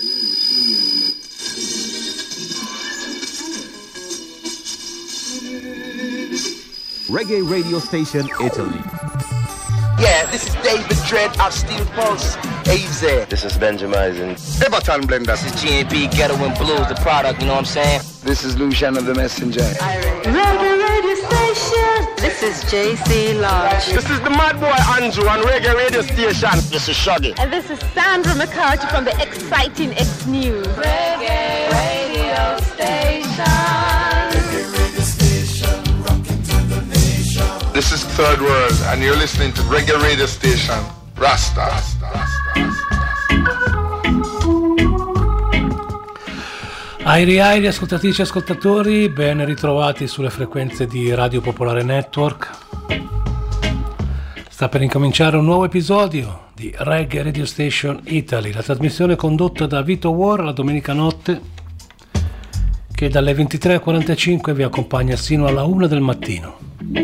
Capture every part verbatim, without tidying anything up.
Reggae Radio Station Italy. Yeah, this is David Dredd of Steel Pulse. A Z. This is Benjamin. Everton Blender. This is G and B Ghetto and Blues, the product, you know what I'm saying? This is Luciano the Messenger. Reggae Radio Station. This is J C Lodge. This is the Mad Boy Andrew on Reggae Radio Station. This is Shuggy. And this is Sandra McCarthy from the exciting X News. Reggae Radio Station. This is Third World, and you're listening to Reggae Radio Station, Rasta. Airi airi, ascoltatrici e ascoltatori, ben ritrovati sulle frequenze di Radio Popolare Network. Sta per incominciare un nuovo episodio di Reggae Radio Station Italy, la trasmissione condotta da Vito War la domenica notte, che dalle ventitré e quarantacinque vi accompagna sino alla una del mattino.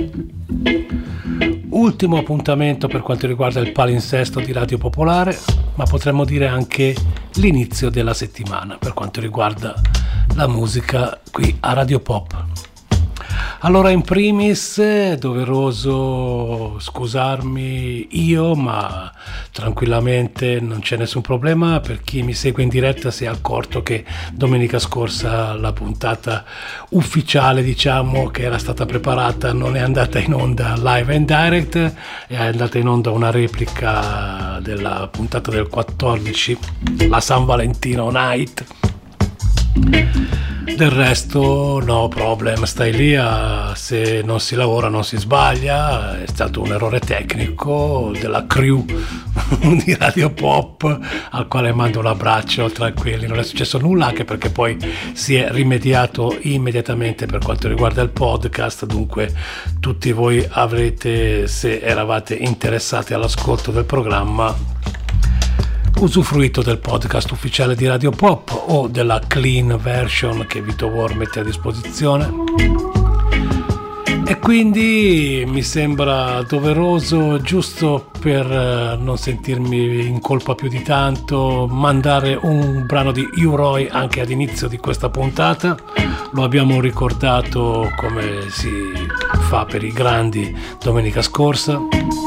Ultimo appuntamento per quanto riguarda il palinsesto di Radio Popolare, ma potremmo dire anche l'inizio della settimana per quanto riguarda la musica qui a Radio Pop. Allora, in primis è doveroso scusarmi io, ma tranquillamente non c'è nessun problema. Per chi mi segue in diretta si è accorto che domenica scorsa la puntata ufficiale, diciamo, che era stata preparata non è andata in onda live and direct, è andata in onda una replica della puntata del quattordici, la San Valentino Night. Del resto no problem, stai lì, a, se non si lavora non si sbaglia, è stato un errore tecnico della crew di Radio Pop, al quale mando un abbraccio, tranquilli, non è successo nulla, anche perché poi si è rimediato immediatamente per quanto riguarda il podcast. Dunque tutti voi avrete, se eravate interessati all'ascolto del programma, usufruito del podcast ufficiale di Radio Pop o della clean version che Vito War mette a disposizione. E quindi mi sembra doveroso, giusto per non sentirmi in colpa più di tanto, mandare un brano di U-Roy anche ad inizio di questa puntata. Lo abbiamo ricordato come si fa per i grandi domenica scorsa.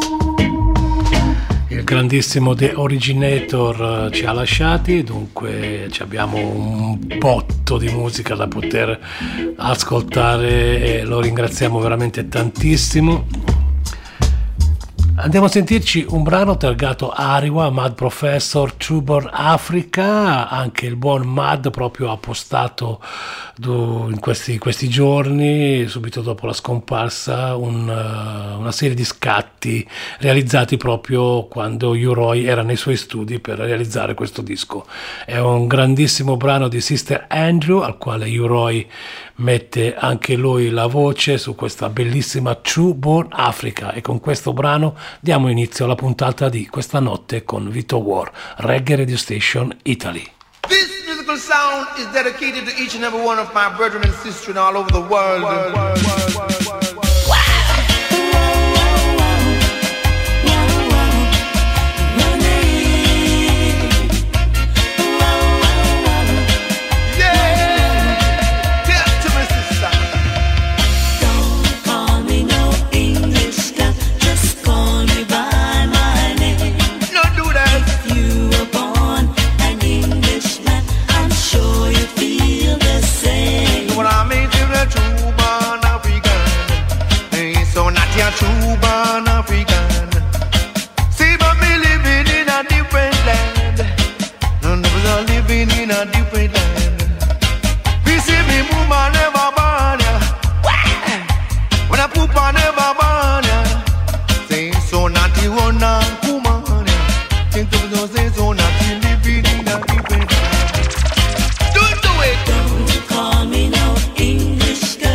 Il grandissimo The Originator ci ha lasciati, dunque abbiamo un botto di musica da poter ascoltare e lo ringraziamo veramente tantissimo. Andiamo a sentirci un brano targato Ariwa, Mad Professor, Trueborn Africa. Anche il buon Mad proprio ha postato in questi, questi giorni, subito dopo la scomparsa, un, una serie di scatti realizzati proprio quando U-Roy era nei suoi studi per realizzare questo disco. È un grandissimo brano di Sister Andrew, al quale U-Roy mette anche lui la voce su questa bellissima Trueborn Africa, e con questo brano diamo inizio alla puntata di questa notte con Vito War, Reggae Radio Station Italy. This musical sound is dedicated to each and every one of my brethren and sisters all over the world. world, world, world, world, world, world. True born African. See, but me living in a different land. None of us are living in a different land. We see me move, I never born ya. When I poop, I never born ya. Say so naughty, one and woman ya. Think of those say so naughty, living in a different land. Don't do it. Don't call me no English girl.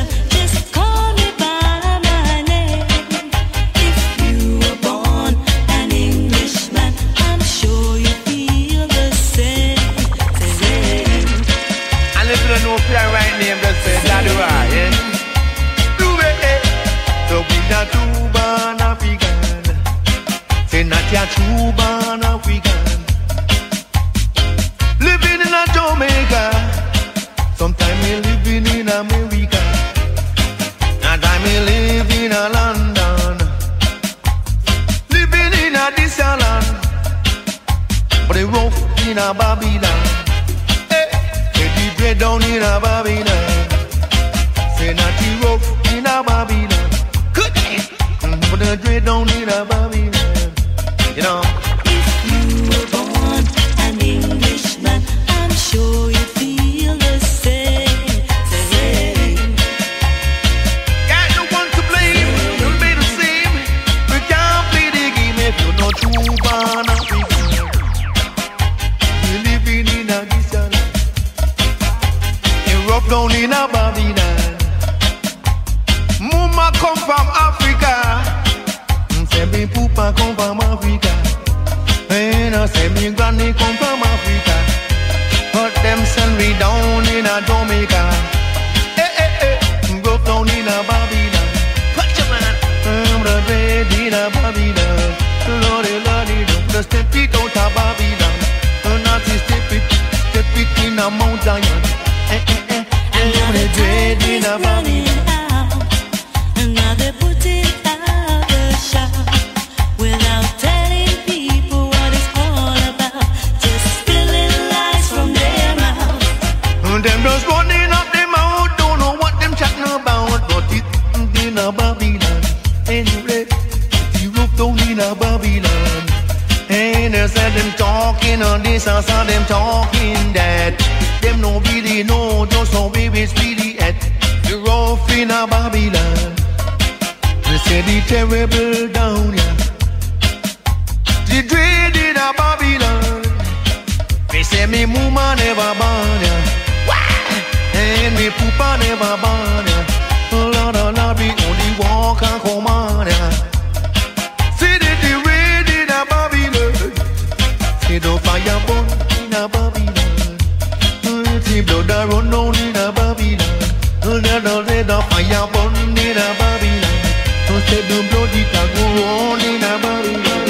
Right name, just say that right, yeah. Do it, eh. So we not true born African. Say not your true born African. Living in rough in a Babylon. Hey, say the dread down in a Babylon. Say not the rough in a Babylon. Good, mm, but the dread down in a Babylon. You know. If you were born an Englishman, I'm sure you feel the same. same. Got no one to blame, you'll be the same. We can't play the game if you're not true born African. You're living in a distant land. You're rough down in a Babylon. Mama come from Africa. Say me papa come from Africa. And I say me granny come from Africa. But them send me down in a Jamaica. Eh eh eh, go down in a Babylon. Watch your man. I'm the red in a Babylon. Lordy, lordy, don't just step it out of Babylon. Not to step it, step it in a Mount Zion. Eh eh eh, I'm the red in a Babylon. Now they're putting out the shop without telling people what it's all about. Just spilling lies from their mouth. Them just running up their mouth, don't know what them chatting about. But it in a Babylon, anyway, the roof down in a Babylon. And they said them talking on this, I saw them talking that. Them no really know just how baby it's really at. The rough in a Babylon. They say the terrible down here. The dread in a Babylon. They say me mama never born here. And me papa never born here. Lord, oh Lord, we only walk and come on here. See the dread in a Babylon. See the fire burn in a Babylon. See blood a run down in a Babylon. Let the fire burn in a Babylon. Say the blood it a go on in a Babylon.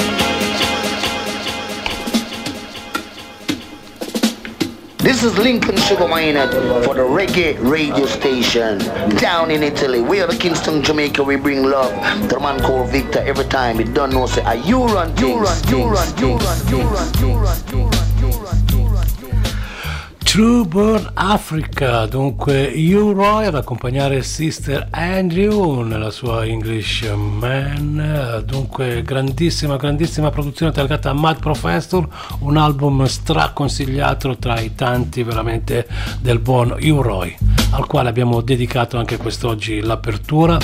This is Lincoln Sugar Minot for the reggae radio station down in Italy. We are the Kingston, Jamaica. We bring love to the man called Victor. Every time you don't know, say, are you run things, you run, you run, you run, you run, you run, you run, you run, you run. True Born Africa, dunque U-Roy ad accompagnare Sister Andrew nella sua English Man, dunque grandissima grandissima produzione targata a Mad Professor, un album straconsigliato tra i tanti veramente del buon U-Roy, al quale abbiamo dedicato anche quest'oggi l'apertura.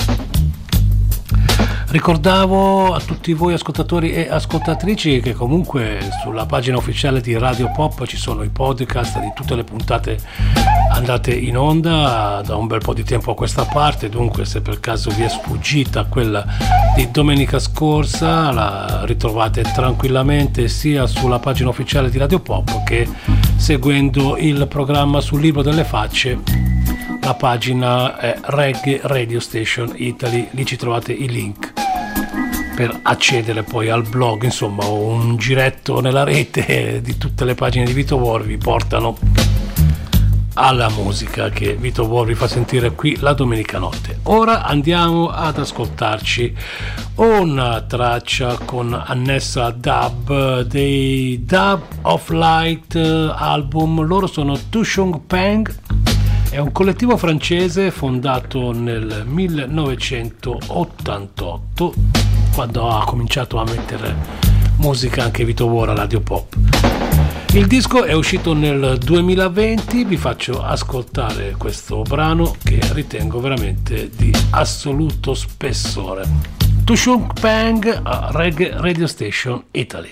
Ricordavo a tutti voi ascoltatori e ascoltatrici che comunque sulla pagina ufficiale di Radio Pop ci sono i podcast di tutte le puntate andate in onda da un bel po' di tempo a questa parte, dunque se per caso vi è sfuggita quella di domenica scorsa la ritrovate tranquillamente sia sulla pagina ufficiale di Radio Pop che seguendo il programma sul Libro delle Facce. La pagina è Reggae Radio Station Italy, lì ci trovate i link per accedere poi al blog, insomma un giretto nella rete di tutte le pagine di Vito War vi portano alla musica che Vito War vi fa sentire qui la domenica notte. Ora andiamo ad ascoltarci una traccia con annessa dub dei Dub of Light album. Loro sono Tushung Peng. È un collettivo francese fondato nel millenovecentottantotto, quando ha cominciato a mettere musica anche Vito War a Radio Pop. Il disco è uscito nel duemilaventi, vi faccio ascoltare questo brano che ritengo veramente di assoluto spessore. Tushung Peng a Reggae Radio Station Italy.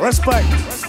Respect.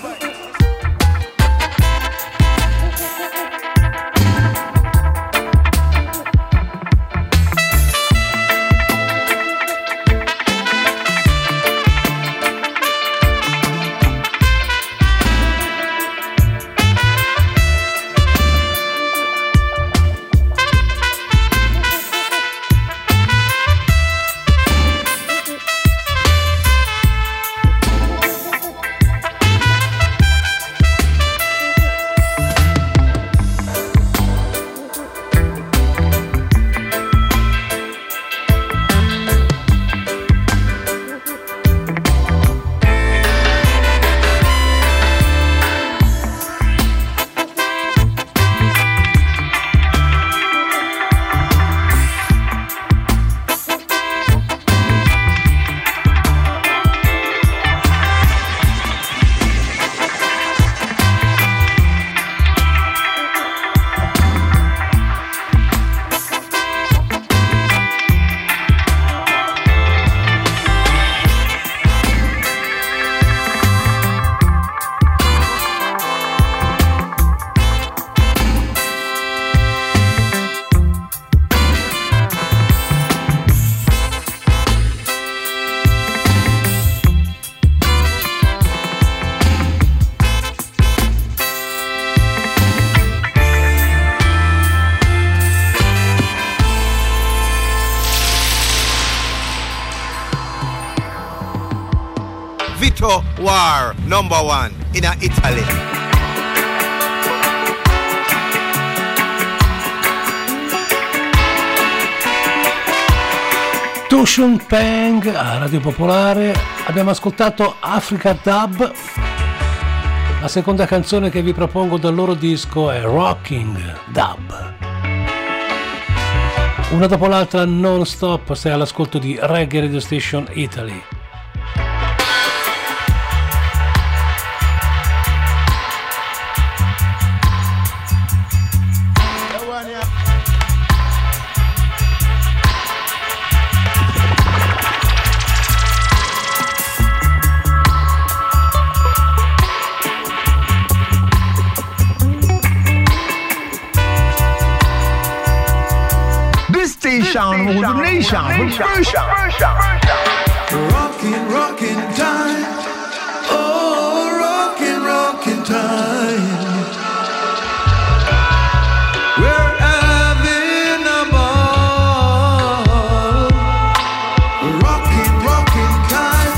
Vito War, number one in Italy. Tushun Peng a Radio Popolare. Abbiamo ascoltato Africa Dub. La seconda canzone che vi propongo dal loro disco è Rocking Dub. Una dopo l'altra non stop, sei all'ascolto di Reggae Radio Station Italy. Station with the nation, with Persia. Rockin', rockin' time. Oh, rockin', rockin' time. We're having a ball. Rockin', rockin' time.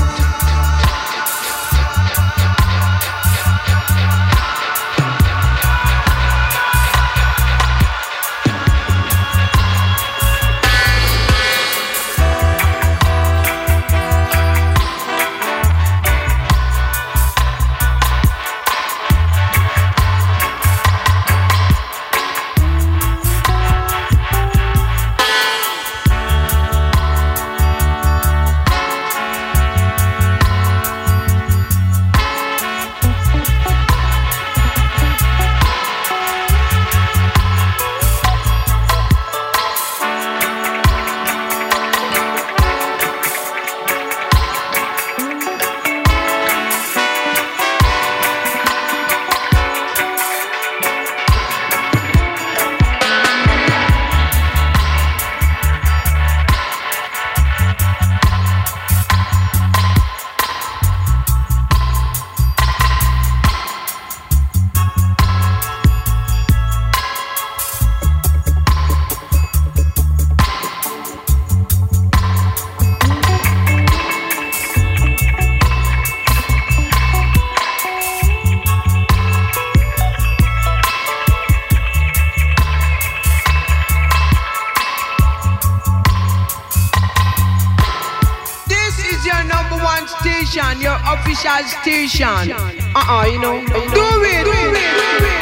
Station, your official station. Uh-uh, you know. Do it, do it, do it, do it.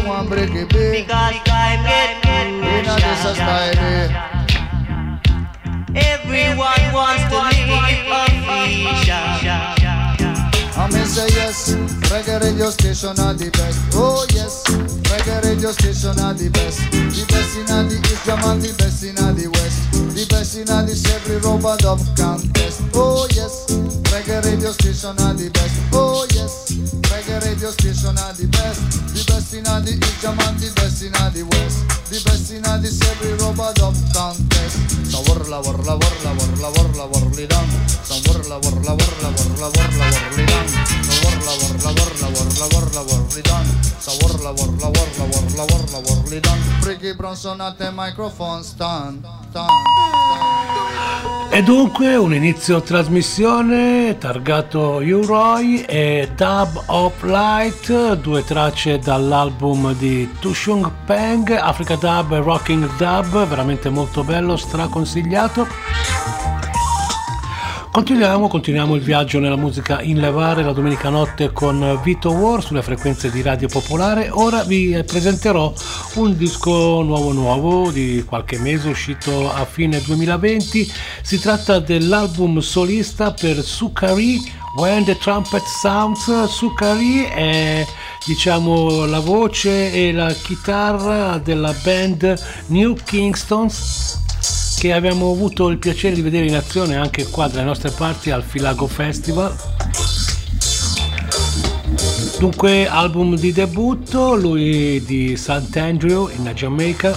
want break it big. Because life get In a this a style. Everyone wants to live official. I may say yes, reggae radio station are the best. Oh yes, reggae radio station are the best. The best in the East Jam and the best in the West. The best in the every rubber dub contest. Oh yes, reggae radio station are the best. Oh yes, reggae radio station are the best. The best in the East Jam and the best in the West. The best in the every rubber dub contest. So warla warla warla warla warla warli dum. So warla warla warla warla warla warli dum. So warla warla warla warla warla warli dum. So warla warla warla warla warla warli dum. Freaky Bronson at the microphone stand. stand. E dunque un inizio trasmissione targato U-Roy e Dub of Light, due tracce dall'album di Tushung Peng, Africa Dub e Rocking Dub, veramente molto bello, straconsigliato. Continuiamo, continuiamo il viaggio nella musica in levare la domenica notte con Vito War sulle frequenze di Radio Popolare. Ora vi presenterò un disco nuovo nuovo di qualche mese, uscito a fine duemilaventi. Si tratta dell'album solista per Sukari, When the Trumpet Sounds. Sukari è, diciamo, la voce e la chitarra della band New Kingstons, che abbiamo avuto il piacere di vedere in azione anche qua dalle nostre parti al Filago Festival. Dunque album di debutto, lui di Sant'Andrew in Giamaica,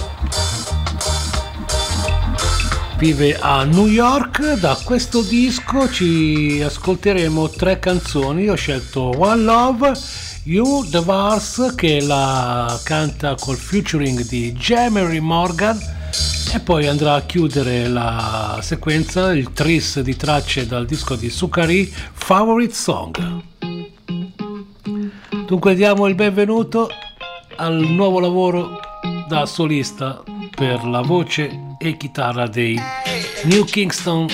vive a New York. Da questo disco ci ascolteremo tre canzoni. Io ho scelto One Love, You the Vars, che la canta col featuring di Jamery Morgan, e poi andrà a chiudere la sequenza il tris di tracce dal disco di Sukari, Favorite Song. Dunque diamo il benvenuto al nuovo lavoro da solista per la voce e chitarra dei New Kingston,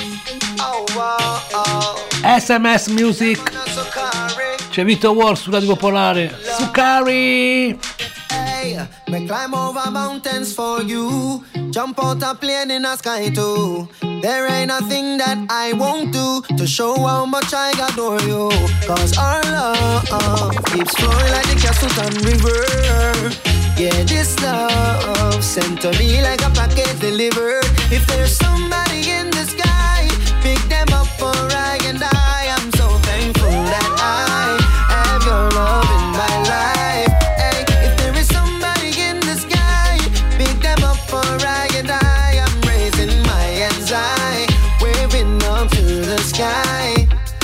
S M S Music. C'è Vito War su Radio Popolare. Sukari! Me climb over mountains for you, jump out a plane in the sky too. There ain't nothing that I won't do to show how much I adore you. Cause our love keeps flowing like the Casutan River. Yeah, this love sent to me like a package delivered. If there's somebody in the sky, pick them up for I and I. I'm so thankful that I have your love in my life. Sky.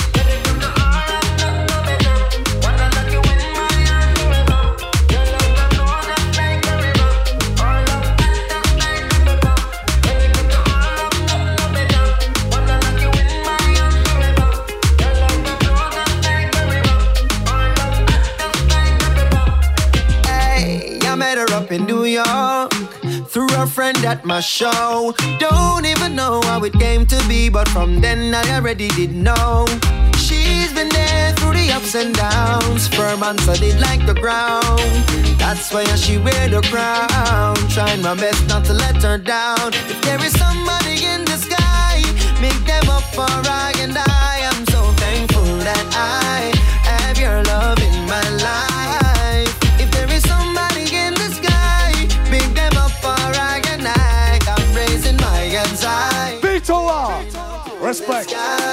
Hey, I met her up in New York through a friend at my show. Don't even know how it came to be, but from then I already did know. She's been there through the ups and downs, firm and solid like the ground. That's why she wear the crown, trying my best not to let her down. If there is somebody in the sky, make them up for I and I. I'm so thankful that I have your love in my life. If there is somebody in the sky, make them up for I and I. I'm raising my hands high. Vito R. Respect.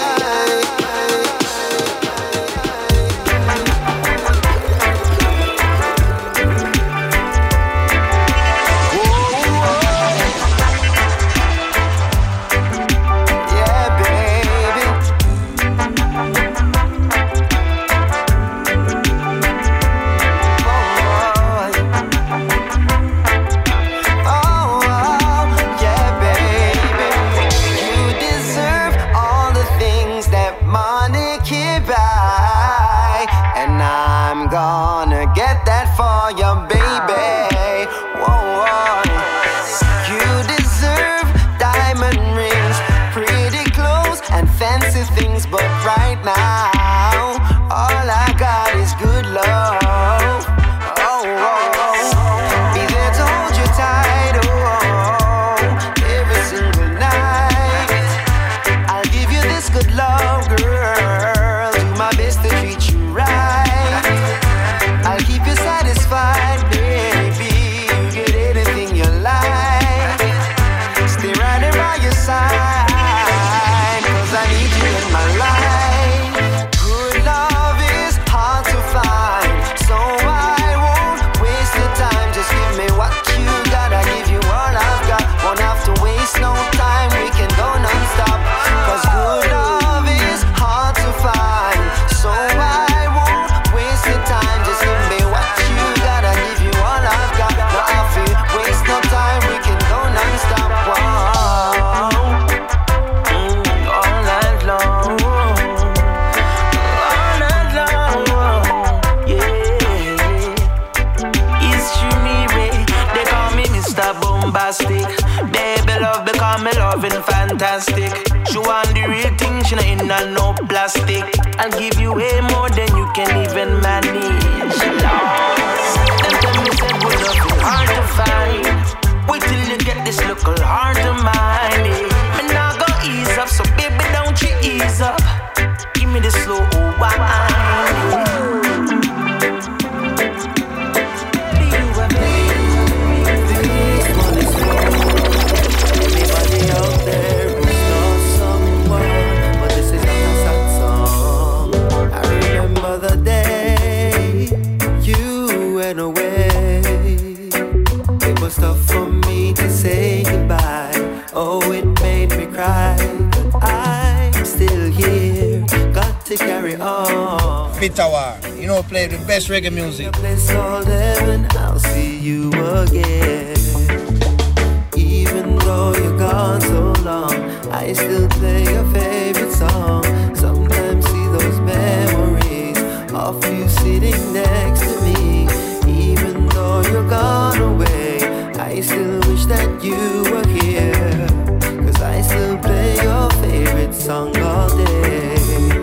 But right now, all I got is good love. Oh, oh, oh. I'll give you way more than you can even manage. Them tell me say good love is hard to find. Wait till you get this little hard to mind. Me nah go ease up, so baby don't you ease up. Give me the slow wine. The day you went away, it was tough for me to say goodbye. Oh, it made me cry, but I'm still here, got to carry on. Vitawar, you know, play the best reggae music. Place called heaven, I'll see you again. Even though you're gone so long, I still play your favorite song. Sometimes see those memories of you sitting next to me. Even though you're gone away, I still wish that you were here, 'cause I still play your favorite song all day.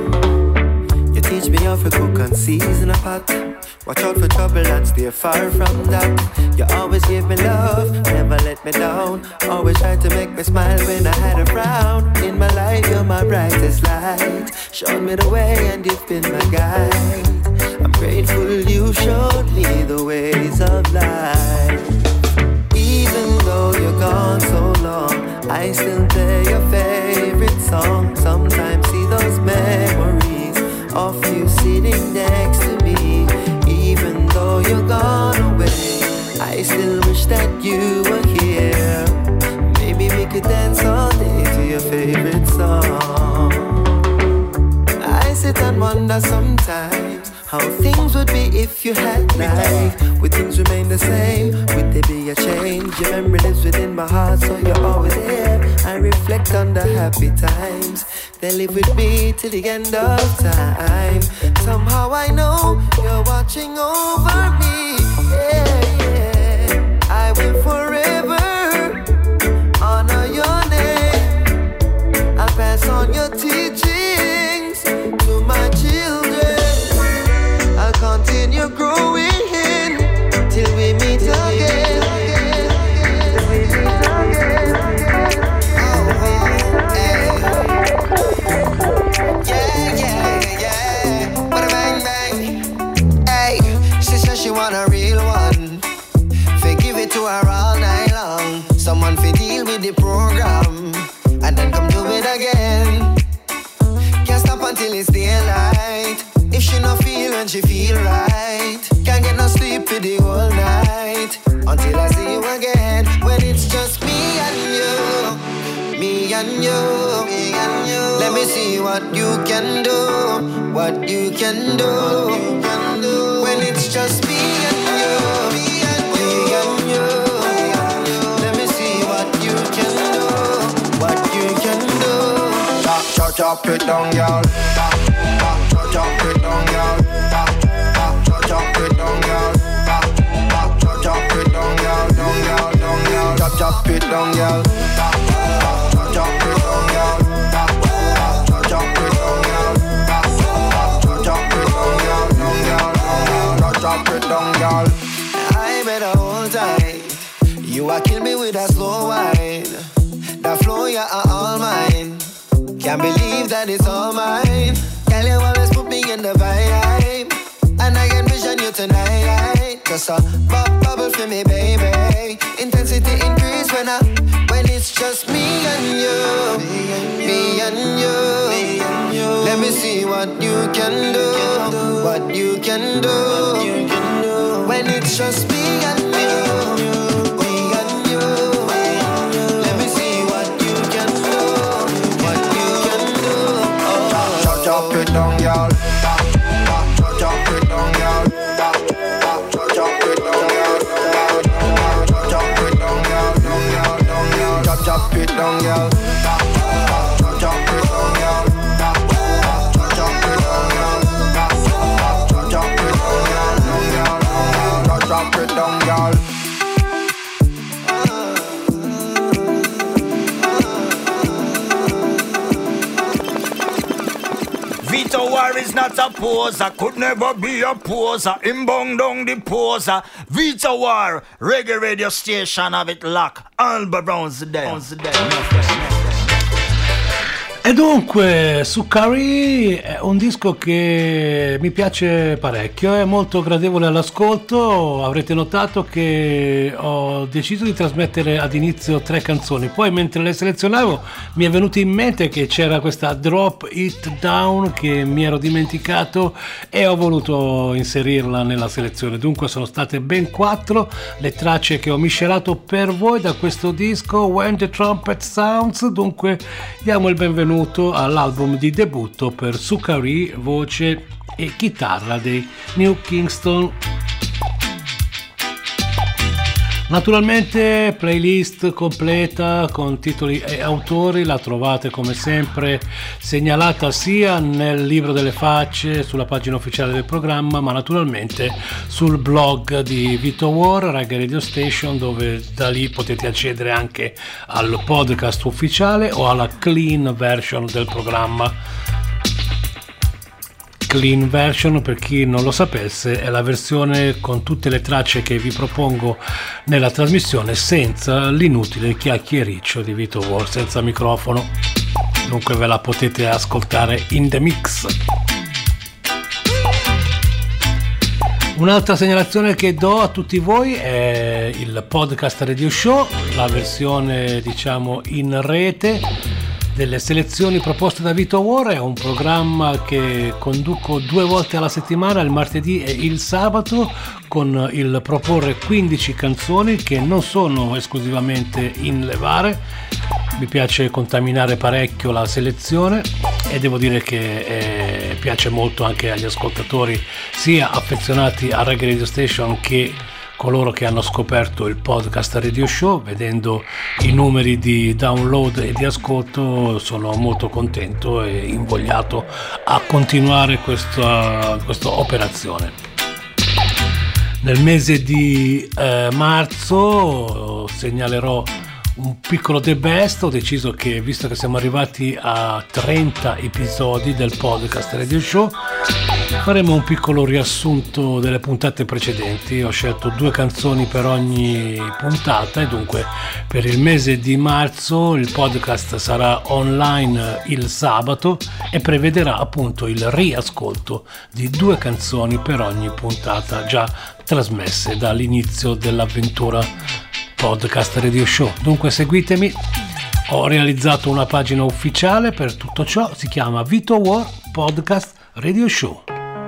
You teach me how to cook and season a pot. Watch out for trouble and stay far from that. You always give me love, never let me down. Always try to make me smile when I had a frown. In my life, you're my brightest light. Showed me the way and you've been my guide. I'm grateful you showed me the ways of life. Even though you're gone so long, I still play your favorite song. Sometimes see those memories of you sitting next to me. Even though you're gone away, I still wish that you were here. Maybe we could dance all day to your favorite song. I sit and wonder sometimes how things would be if you had life. Would things remain the same? Would there be a change? Your memory lives within my heart, so you're always here. I reflect on the happy times. They live with me till the end of time. Somehow I know you're watching over me. Yeah, yeah. I will forever honor your name. I'll pass on your teachings to my children. I'll continue growing till we meet again. Till we meet again. Oh, oh, hey. Yeah, yeah, yeah. What a bang bang. Hey, she says she want a real one. Forgive it to her all night long. Someone fi deal with the program and then come do it again. Can't stop until it's daylight. If she no feel when she feel right, can't get no sleep for the whole night until I see you again. When it's just me and you, me and you, me and you. Let me see what you can do, what you can do. When it's just me and you, me and you, me and you. Let me see what you can do, what you can do. Chop, chop, chop it down, y'all. Chop it down, y'all. Chop it down, y'all. Chop it down, y'all. Down, y'all, down, y'all. Chop, chop it down, y'all. Chop it down, y'all. Chop it down, y'all. Chop it down, y'all. Down, y'all, down, y'all. Chop it down, y'all. I better hold tight. You a kill me with a slow wine. That flow, you are all mine. Can't believe that it's all mine. Girl, you always put me in the vibe, and I can vision you tonight. Just a pop bubble for me, baby. Intensity increase when I, when it's just me and you, me and you, me and you. Let me see what you can do, what you can do. When it's just me and you, me and you. Let me see what you can do, what you can do. Oh. Chop, chop it down, y'all. Chop it down, y'all. Chop it down, y'all. Chop it down, y'all. Down, y'all, down, y'all. Chop, chop it down, y'all. Chop it down, y'all. Chop it down, y'all. Chop it down, y'all. Down, y'all, down, y'all. Chop it down, y'all. Vito War is not a poser, could never be a poser. Him bong down the poser. Vito War, reggae radio station, have it locked. Alba Brown's there. E dunque, Sukari è un disco che mi piace parecchio, è molto gradevole all'ascolto. Avrete notato che ho deciso di trasmettere ad inizio tre canzoni, poi mentre le selezionavo mi è venuto in mente che c'era questa Drop It Down che mi ero dimenticato e ho voluto inserirla nella selezione. Dunque sono state ben quattro le tracce che ho miscelato per voi da questo disco When the Trumpet Sounds. Dunque diamo il benvenuto all'album di debutto per Sukari, voce e chitarra dei New Kingston. Naturalmente playlist completa con titoli e autori la trovate come sempre segnalata sia nel libro delle facce sulla pagina ufficiale del programma, ma naturalmente sul blog di Vito War, Reggae Radio Station, dove da lì potete accedere anche al podcast ufficiale o alla clean version del programma. Clean version, per chi non lo sapesse, è la versione con tutte le tracce che vi propongo nella trasmissione senza l'inutile chiacchiericcio di Vito War, senza microfono. Dunque ve la potete ascoltare in the mix. Un'altra segnalazione che do a tutti voi è il podcast Radio Show, la versione diciamo in rete delle selezioni proposte da Vito War. È un programma che conduco due volte alla settimana, il martedì e il sabato, con il proporre quindici canzoni che non sono esclusivamente in levare. Mi piace contaminare parecchio la selezione e devo dire che eh, piace molto anche agli ascoltatori sia affezionati a Reggae Radio Station che coloro che hanno scoperto il podcast Radio Show. Vedendo i numeri di download e di ascolto sono molto contento e invogliato a continuare questa, questa operazione. Nel mese di eh, marzo segnalerò un piccolo The Best. Ho deciso che, visto che siamo arrivati a trenta episodi del podcast Radio Show, faremo un piccolo riassunto delle puntate precedenti. Ho scelto due canzoni per ogni puntata e dunque per il mese di marzo il podcast sarà online il sabato e prevederà appunto il riascolto di due canzoni per ogni puntata già trasmesse dall'inizio dell'avventura podcast Radio Show. Dunque seguitemi, ho realizzato una pagina ufficiale per tutto ciò, si chiama Vito War Podcast Radio Show.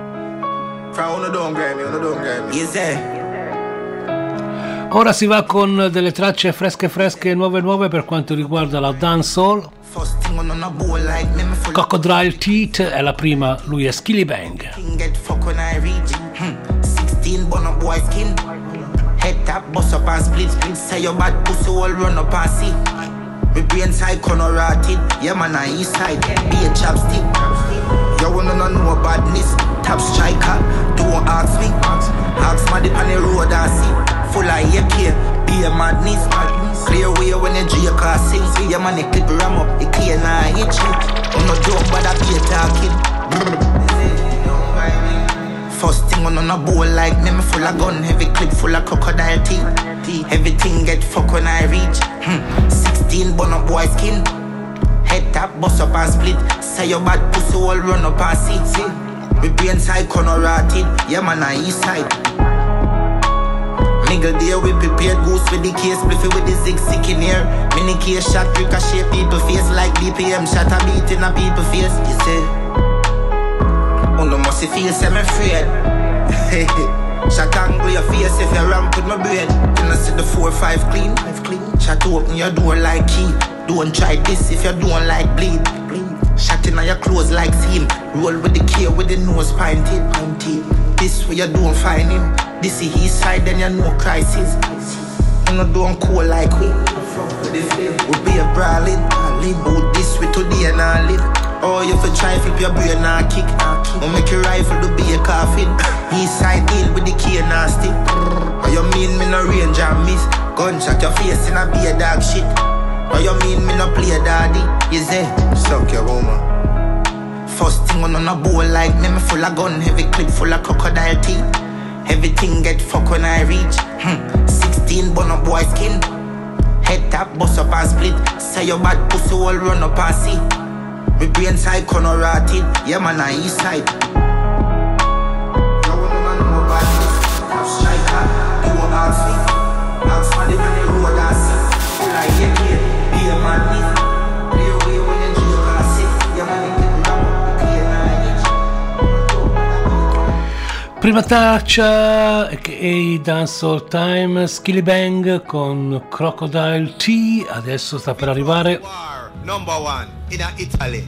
Ora si va con delle tracce fresche fresche e nuove nuove per quanto riguarda la dancehall. Crocodile Teeth è la prima, lui è Skilly Bang. Head tap, bust up and split, split. Say your bad pussy all run up and see. My brain side corner rotted. Yeah man, I east side, be a chapstick. You wanna know badness. Top striker, don't ask me. Ask my dip on the road and see. Full of A K, be a madness. Clear way when you drink or sing. Yeah man, the clip ram up, the clear now hit you. I'm not joke, but I be talking. First thing on a bowl like me, me full of gun, heavy clip full of crocodile teeth. Everything get fuck when I reach. Hmm. Sixteen bun up boy skin. Head tap, bust up and split. Say your bad pussy all run up and see. See. My brain side corner rotted. Yeah man, I east side. Nigga there we prepared goose with the case, spliffy with the zig sick in here. Mini case shot, ricochet people face like B P M shot a beat in a people face. You see. No must feel semi afraid. Shot angle your face if you ramp with my brain. Then I see the four five clean, five clean. Shot open your door like key. Don't try this if you don't like bleed. bleed. Shot in your clothes like seam. Roll with the K with the nose pointed. pointed. This way you don't find him. This is his side, then you know crisis. You know don't cool like we. We be a brawling. Bout this way today and I live. Oh, you fi try flip your brain and kick. Or make your rifle do be a coffin. East side deal with the key nasty. Or you mean me no range and miss? Gunshot your face in a be a dog shit. Or you mean me no play daddy? You say, suck your woman. first thing on a bowl like me, me full of gun, heavy clip full of crocodile teeth. Everything get fuck when I reach. Hmm. Sixteen bun up boy skin. Head tap, bust up and split. Say your bad pussy all run up and see. Me brain side corner rotted. Yeah man, I east side. You want man no badness. Have striker, do a hard sleep. Ask for the man the road and see. Full of yeah yeah, be a man live. Play away when you joke and sit. Yeah man, you get down, clear knowledge. Prima traccia, a k a. Dancehall Time, Skilly Bang con Crocodile T. Adesso sta per arrivare number one in Italy.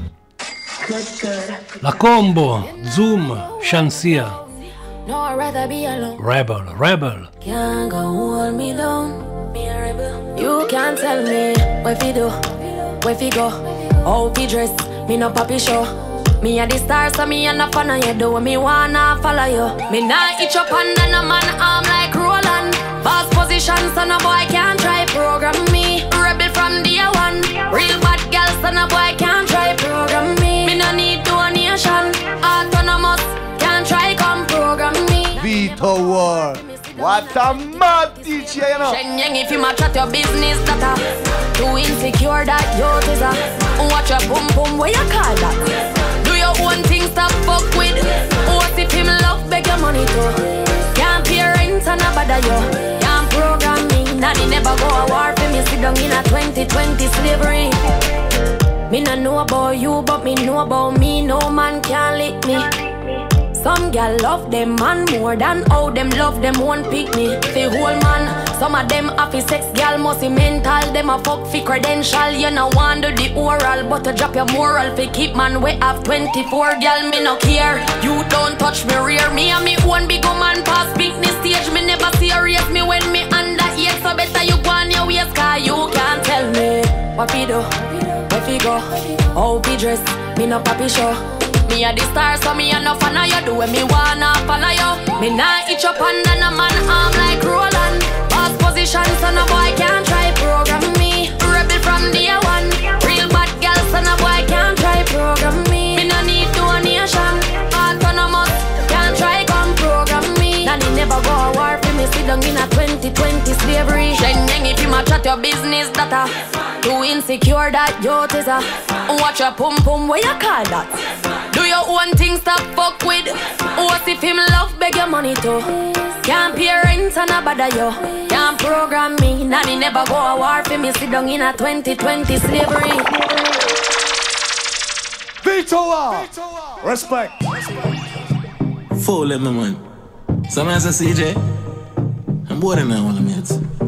la combo Zoom, Shansia, No, I'd rather be alone. Rebel, Rebel. Can't go hold me down. Me a rebel. You can't tell me where fi do, where fi go, how fi dress. Me no papi show. Me a the star, so me a no fan of you. Do me wanna follow you. Me nah itch up under no man arm like Roland. Boss position, so no boy can't try program me. Rebel from day one. Real bad girl, so no boy can't try program me. Me no need donation. Autonomous, can't try come program me. Vito War. What a mad D J, you know. Shenyang, if you match at your business, that a too insecure that you is a watch your boom boom, where you call that? Do your own thing, stop fuck with. What if him love, beg your money too? Can't pay rent and a bother you. Can't program me, nanny never go a war for me. Sit down in a twenty twenty slavery. Me no know about you, but me know about me. No man can lick me. Some gal love them man more than how them love them won't pick me. The whole man, some of them happy sex gal must be mental. Them a fuck fi credential. You no want do the oral, but to drop your moral fi keep man we have twenty-four gal. Me no care. You don't touch me rear. Me and me one big woman pass business stage. Me never serious me when me under eight. So better you go on your ways, cause you can't tell me what fi do, where fi go, how fi dress. Me no papi show. Me a the star, so me a no fan of you. Do when me wanna follow you. Me nah itch up under no man arm like Roland. Boss position, so no boy can't try program me. Rebel from day one. Real bad girl, so no boy can't try program me. Me no need donation. Autonomous, can't try come program me. Nanny never go a war for me. Sit down in a twenty twenty slavery. Shenyang, if you match at your business, that a too insecure that you is a watch your pum pum, where you call that? Do your own thing, stop fuck with. What if him love, beg your money too? Can't pay rent and a bother you. Can't program me, nanny never go a war for me. Sit down in a twenty twenty slavery. Vito War. Respect. Fool me man. Some man say C J, I'm bored of now, one of mates.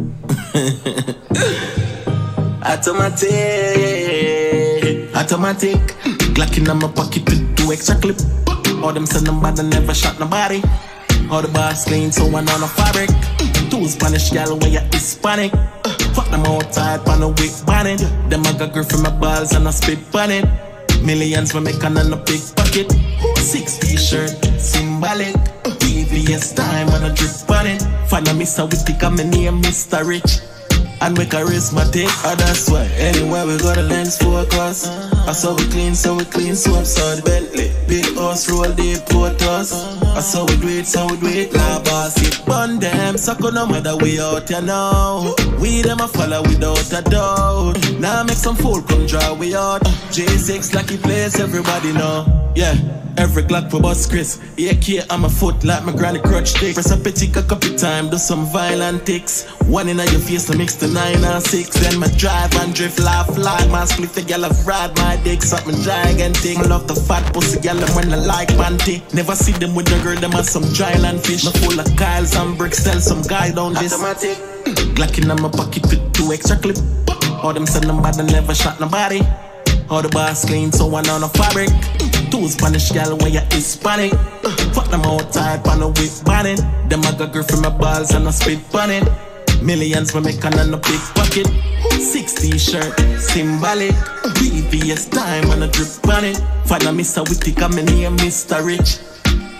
Automatic, automatic. Glock in my pocket with two extra clip. All them send them bad and never shot nobody. All the bars clean, so one on a fabric. Two Spanish gal where you Hispanic. Fuck them outside, pan a wick bonnet. Them I got grip from my balls and I spit on it. Millions for make on a big pocket. Six t-shirt, symbolic. P V S time and a drip on it. Find a Mister Witty, come in here, Mister Rich. And make charismatic, oh that's why. Anywhere we got a lens focus. I saw we clean, so we clean, so upside Bentley. Big house, roll deep, port us. I saw we do it, so we do it. Nah, boss, it bun them. Sucker no matter we out, you know. We them a follow without a doubt. Now make some fool come draw we out. J six lucky place, everybody know. Yeah. Every Glock for bus Chris. A K on my foot like my granny crutch stick. Press a petty a couple time, do some violent ticks. One in your face to mix the nine and six. Then my drive and drift, laugh, fly. My split the gal of ride my dick, something gigantic. I love the fat pussy gal when I like panty. Never see them with the girl, them as some dry land fish. Me full of Kyles and bricks, tell some guy down this. Automatic. Glock in my pocket with two extra clip. All them send them bad and never shot nobody. All the bars clean, so one on a fabric. Two Spanish gal where you Hispanic. Fuck them outside, pan a whip bonnet. Them I got girl from my balls and I spit on it. Millions for make on a big pocket. Six t-shirt, symbolic. B V S time and a drip on it. Find a Mister Witty, come in here, Mister Rich.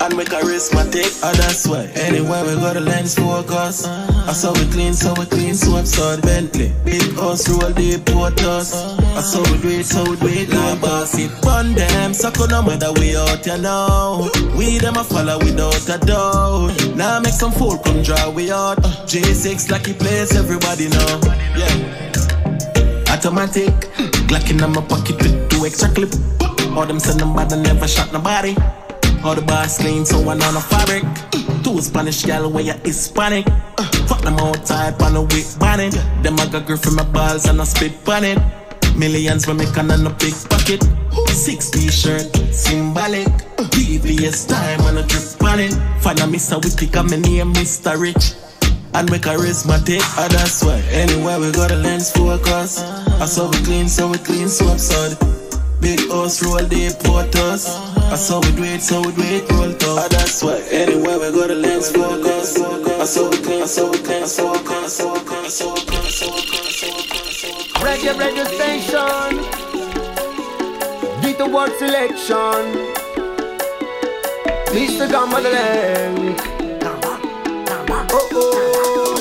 and make charismatic. Oh, that's why anywhere we go the lens focus. I saw we clean, so we clean, so absurd. Bentley, big house, roll deep waters. I saw we do it, so we do it like boss. It burn them, so no matter we out, you know. We them a follow without a doubt. Now make some fool come draw we out. J six lucky place, everybody know. Yeah. Automatic, Glock in my pocket with two extra clip. All them send them bad and never shot nobody. All the bars clean, so one on a fabric. Two Spanish gal where you Hispanic. Uh, fuck them outside on a weak bonnet. Them I got grip from my balls and I spit on it. Millions we make on a big pocket. Six t-shirt, symbolic. P V S time on a drip on it. Find a Mister Witty, come my name Mister Rich. And make charismatic, oh that's why anywhere we go the lens focus. I saw we clean, so we clean, so absurd. Big house, roll deep waters. I saw we do it, so we do it, roll top. Oh that's why anywhere we go the lens focus. I saw we clean, I saw we clean, I saw we clean, I saw we clean, I saw we clean, I saw we clean, I saw we clean. Reggae radio station, Vito World Selection, Mister Gamba the Link. Oh oh,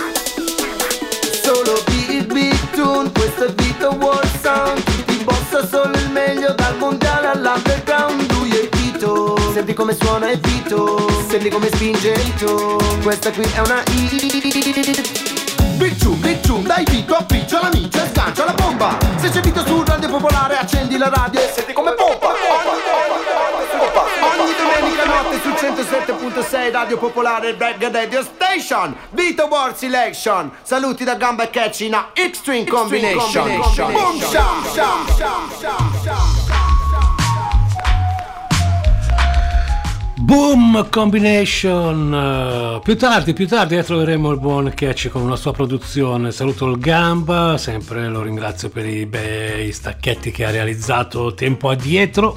solo beat, beat tune, questo è Vito World Sound. Ti bossa solo il meglio dal mondiale all'underground. Lui è Vito, senti come suona è Vito, senti come spinge Vito. Questa qui è una hit. Big Tune, Big Tune, dai Vito, appiccia la miccia e sgancia la bomba. Se c'è Vito su Radio Popolare accendi la radio e senti come pompa. Ogni domenica notte su centosette virgola sei Radio Popolare Reggae Radio Station. Vito World Selection. Saluti da Gamba e Catch in a Extreme Combination. Boom Boom Combination. Più tardi, più tardi troveremo il buon Catch con una sua produzione. Saluto il Gamba, sempre lo ringrazio per i bei stacchetti che ha realizzato tempo addietro.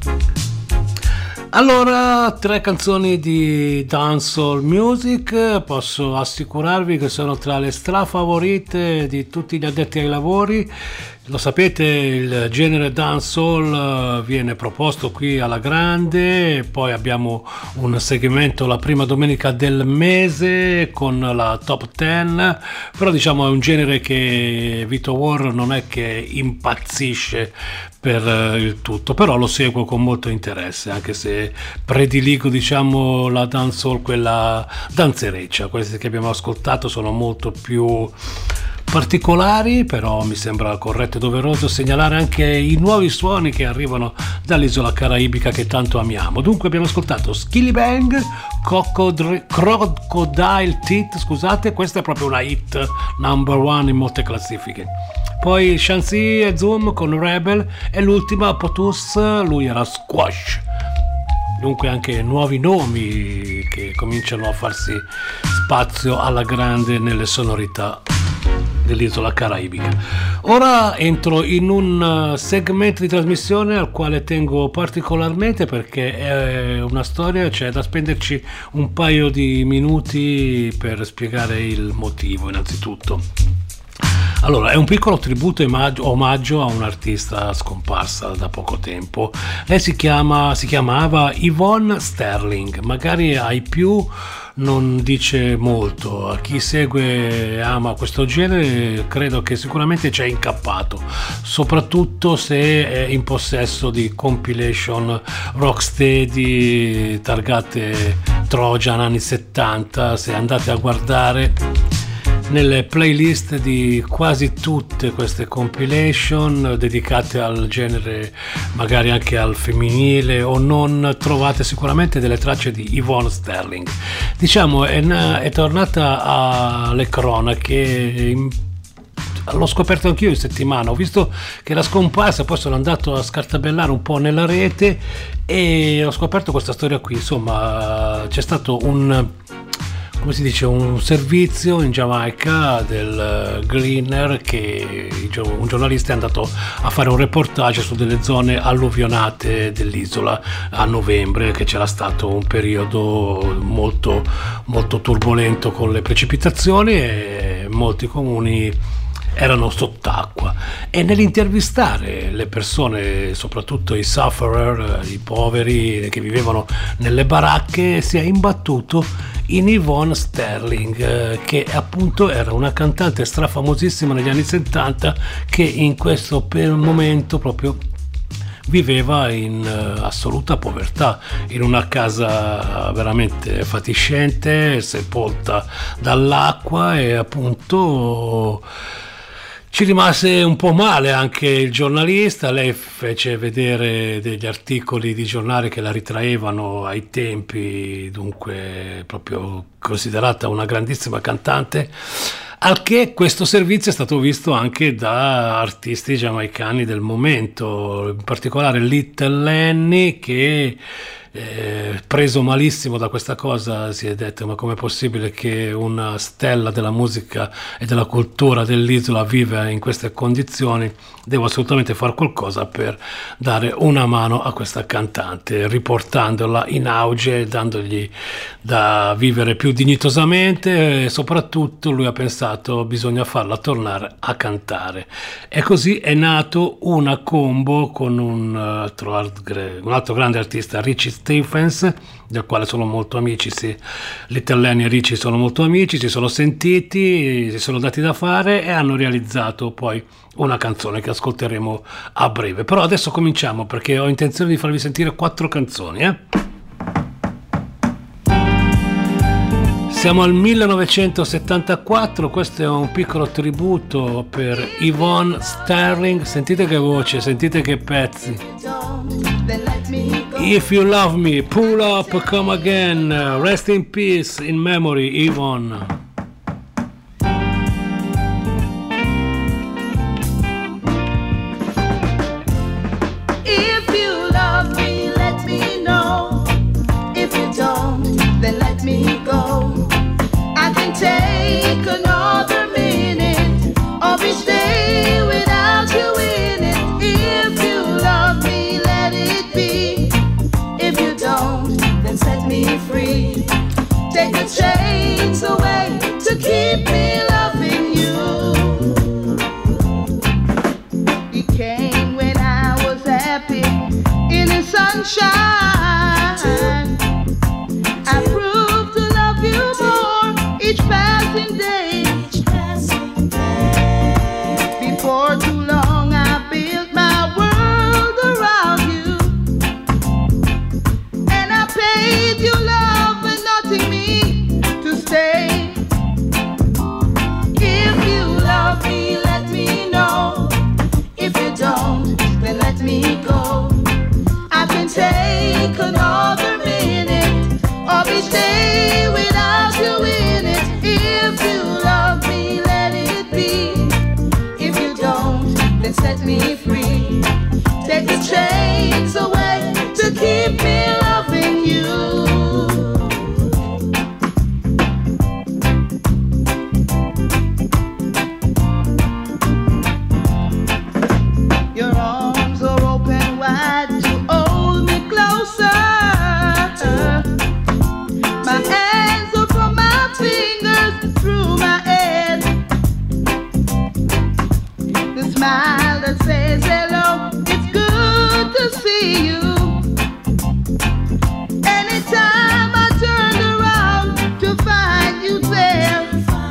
Allora, tre canzoni di dancehall music, posso assicurarvi che sono tra le strafavorite di tutti gli addetti ai lavori. Lo sapete, il genere dancehall viene proposto qui alla grande, poi abbiamo un segmento la prima domenica del mese con la top dieci, però diciamo è un genere che Vito War non è che impazzisce per il tutto, però lo seguo con molto interesse, anche se prediligo diciamo la dancehall, quella danzereccia. Queste che abbiamo ascoltato sono molto più particolari, però mi sembra corretto e doveroso segnalare anche i nuovi suoni che arrivano dall'isola caraibica che tanto amiamo. Dunque abbiamo ascoltato Skillibeng, Crocodile Teeth, scusate, questa è proprio una hit number one in molte classifiche. Poi Shansi e Zoom con Rebel e l'ultima Potus, lui era Squash. Dunque anche nuovi nomi che cominciano a farsi spazio alla grande nelle sonorità dell'isola caraibica. Ora entro in un segmento di trasmissione al quale tengo particolarmente perché è una storia, c'è da spenderci un paio di minuti per spiegare il motivo. Innanzitutto, allora, è un piccolo tributo e omaggio a un'artista scomparsa da poco tempo. Lei si chiama, si chiamava Yvonne Sterling, magari ai più non dice molto, a chi segue e ama questo genere credo che sicuramente ci è incappato, soprattutto se è in possesso di compilation rocksteady targate Trojan anni settanta. Se andate a guardare nelle playlist di quasi tutte queste compilation dedicate al genere, magari anche al femminile o non, trovate sicuramente delle tracce di Yvonne Sterling. Diciamo è, è tornata alle cronache, in, l'ho scoperto anch'io in settimana, ho visto che era scomparsa, poi sono andato a scartabellare un po' nella rete e ho scoperto questa storia qui. Insomma, c'è stato un, come si dice, un servizio in Giamaica del Gleaner, che un giornalista è andato a fare un reportage su delle zone alluvionate dell'isola a novembre, che c'era stato un periodo molto molto turbolento con le precipitazioni e molti comuni erano sott'acqua, e nell'intervistare le persone, soprattutto i sufferer, i poveri che vivevano nelle baracche, si è imbattuto in Yvonne Sterling, che appunto era una cantante strafamosissima negli anni settanta, che in questo per momento proprio viveva in uh, assoluta povertà, in una casa veramente fatiscente, sepolta dall'acqua, e appunto ci rimase un po' male anche il giornalista. Lei fece vedere degli articoli di giornale che la ritraevano ai tempi, dunque proprio considerata una grandissima cantante, al che questo servizio è stato visto anche da artisti giamaicani del momento, in particolare Little Lenny, che eh, preso malissimo da questa cosa si è detto: ma com'è possibile che una stella della musica e della cultura dell'isola viva in queste condizioni? Devo assolutamente fare qualcosa per dare una mano a questa cantante, riportandola in auge, dandogli da vivere più dignitosamente, e soprattutto lui ha pensato bisogna farla tornare a cantare, e così è nato una combo con un altro, un altro grande artista, Richie Stephens, del quale sono molto amici. Sì, Little Lenny e Richie sono molto amici, si sono sentiti, si sono dati da fare e hanno realizzato poi una canzone che ascolteremo a breve. Però adesso cominciamo, perché ho intenzione di farvi sentire quattro canzoni, eh? Siamo al millenovecentosettantaquattro, questo è un piccolo tributo per Yvonne Sterling. Sentite che voce, sentite che pezzi. If you love me, pull up, come again, rest in peace, in memory, Yvonne. If you love me, let me know. If you don't, then let me go. I can take another minute of each day without you in it. If you love me, let it be. If you don't, then set me free. Take the chains away to keep me loving you. You came when I was happy in the sunshine. I proved to love you more each passing day. Before too long I built my world around you, and I paid you love and nothing me to stay. If you love me, let me know. If you don't, then let me go. I can take another minute of each day without you in it. If you love me, let it be. If you don't, then set me free. Take the chains away to keep me loving you. Your arms are open wide to hold me closer. My hands are from my fingers through my head. The smile that says hello, it's good to see you. Anytime I turn around to find you there,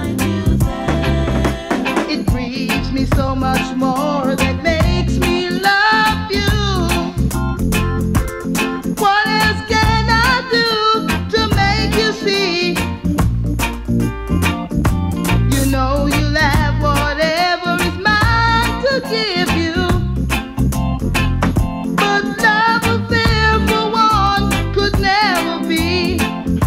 it grieves me so much more, that makes me love you. What else can I do to make you see? You know you'll have whatever is mine to give you. But love affair for one could never be.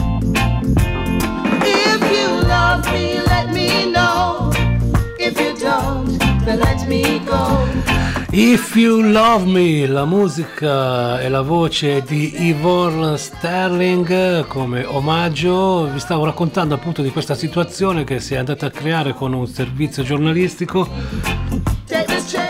If you love me, let me know. If you don't, then let me go. If You Love Me, la musica e la voce di Yvonne Sterling come omaggio. Vi stavo raccontando appunto di questa situazione che si è andata a creare con un servizio giornalistico.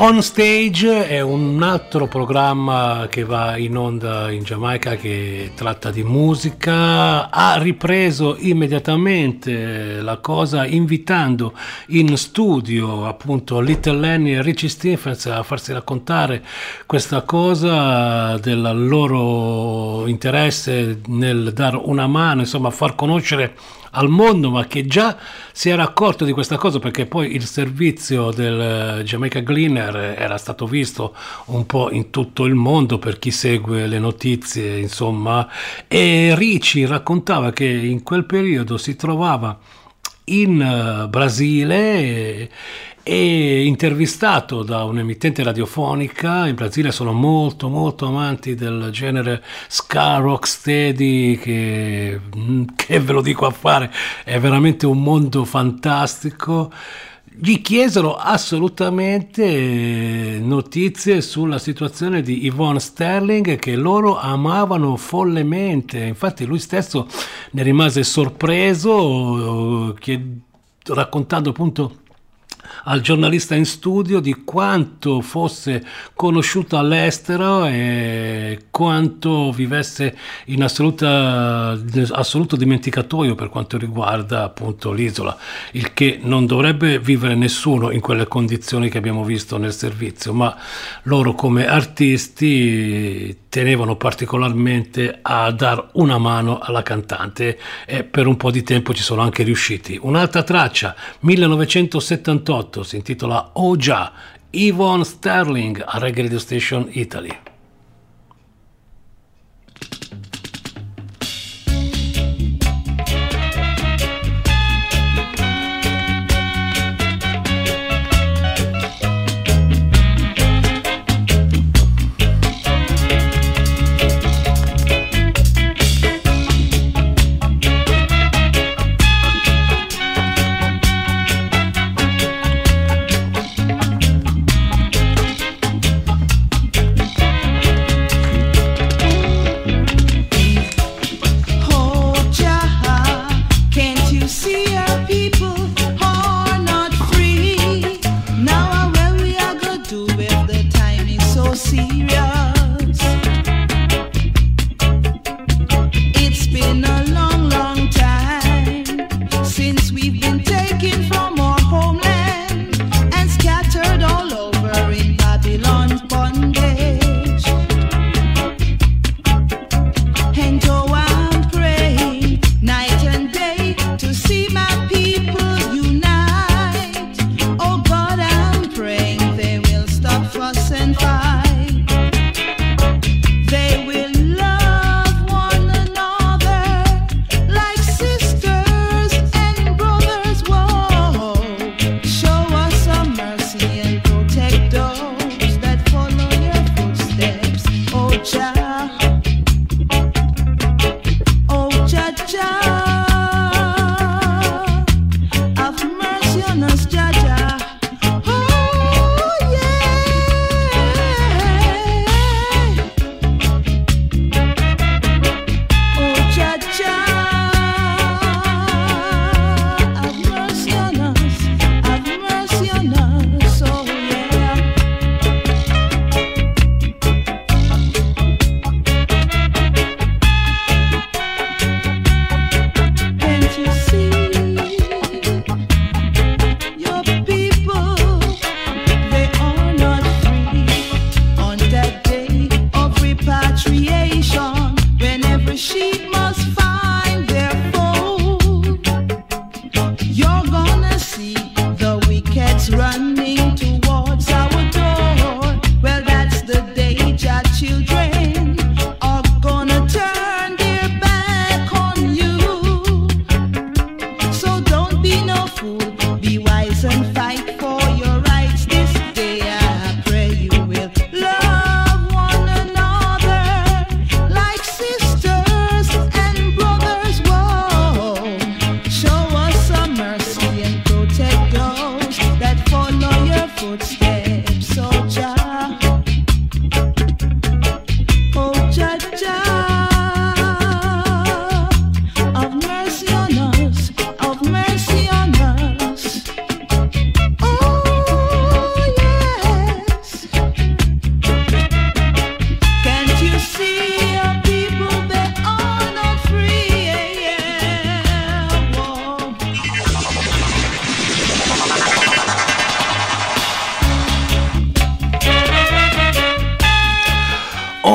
On Stage è un altro programma che va in onda in Giamaica che tratta di musica. Ha ripreso immediatamente la cosa invitando in studio appunto Little Lenny e Richie Stephens a farsi raccontare questa cosa del loro interesse nel dare una mano, insomma a far conoscere al mondo, ma che già si era accorto di questa cosa perché poi il servizio del Jamaica Gleaner era stato visto un po' in tutto il mondo per chi segue le notizie, insomma, e Richie raccontava che in quel periodo si trovava in Brasile e, e intervistato da un'emittente radiofonica. In Brasile sono molto molto amanti del genere ska rocksteady che, che ve lo dico a fare, è veramente un mondo fantastico. Gli chiesero assolutamente notizie sulla situazione di Yvonne Sterling che loro amavano follemente, infatti lui stesso ne rimase sorpreso raccontando appunto al giornalista in studio di quanto fosse conosciuta all'estero e quanto vivesse in assoluta, assoluto dimenticatoio per quanto riguarda appunto l'isola, il che non dovrebbe vivere nessuno in quelle condizioni che abbiamo visto nel servizio, ma loro come artisti tenevano particolarmente a dar una mano alla cantante e per un po' di tempo ci sono anche riusciti. Un'altra traccia, millenovecentosettantotto, si intitola Oh Jah, Yvonne Sterling a Reggae Radio Station Italy.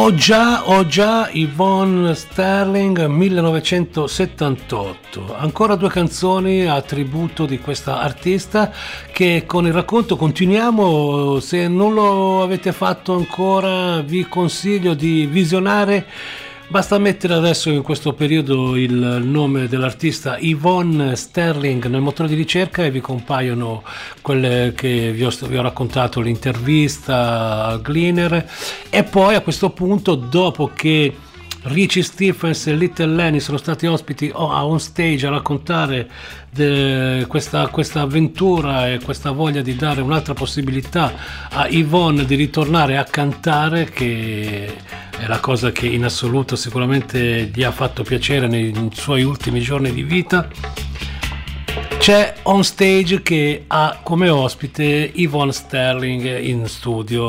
Ho già, ho già Yvonne Sterling millenovecentosettantotto, ancora due canzoni a tributo di questa artista che con il racconto continuiamo. Se non lo avete fatto ancora vi consiglio di visionare. Basta mettere adesso in questo periodo il nome dell'artista Yvonne Sterling nel motore di ricerca e vi compaiono quelle che vi ho, vi ho raccontato, l'intervista al Gleaner, e poi a questo punto, dopo che Richie Stephens e Little Lenny sono stati ospiti a On Stage a raccontare de, questa, questa avventura e questa voglia di dare un'altra possibilità a Yvonne di ritornare a cantare, che è la cosa che in assoluto sicuramente gli ha fatto piacere nei suoi ultimi giorni di vita, c'è On Stage che ha come ospite Yvonne Sterling in studio,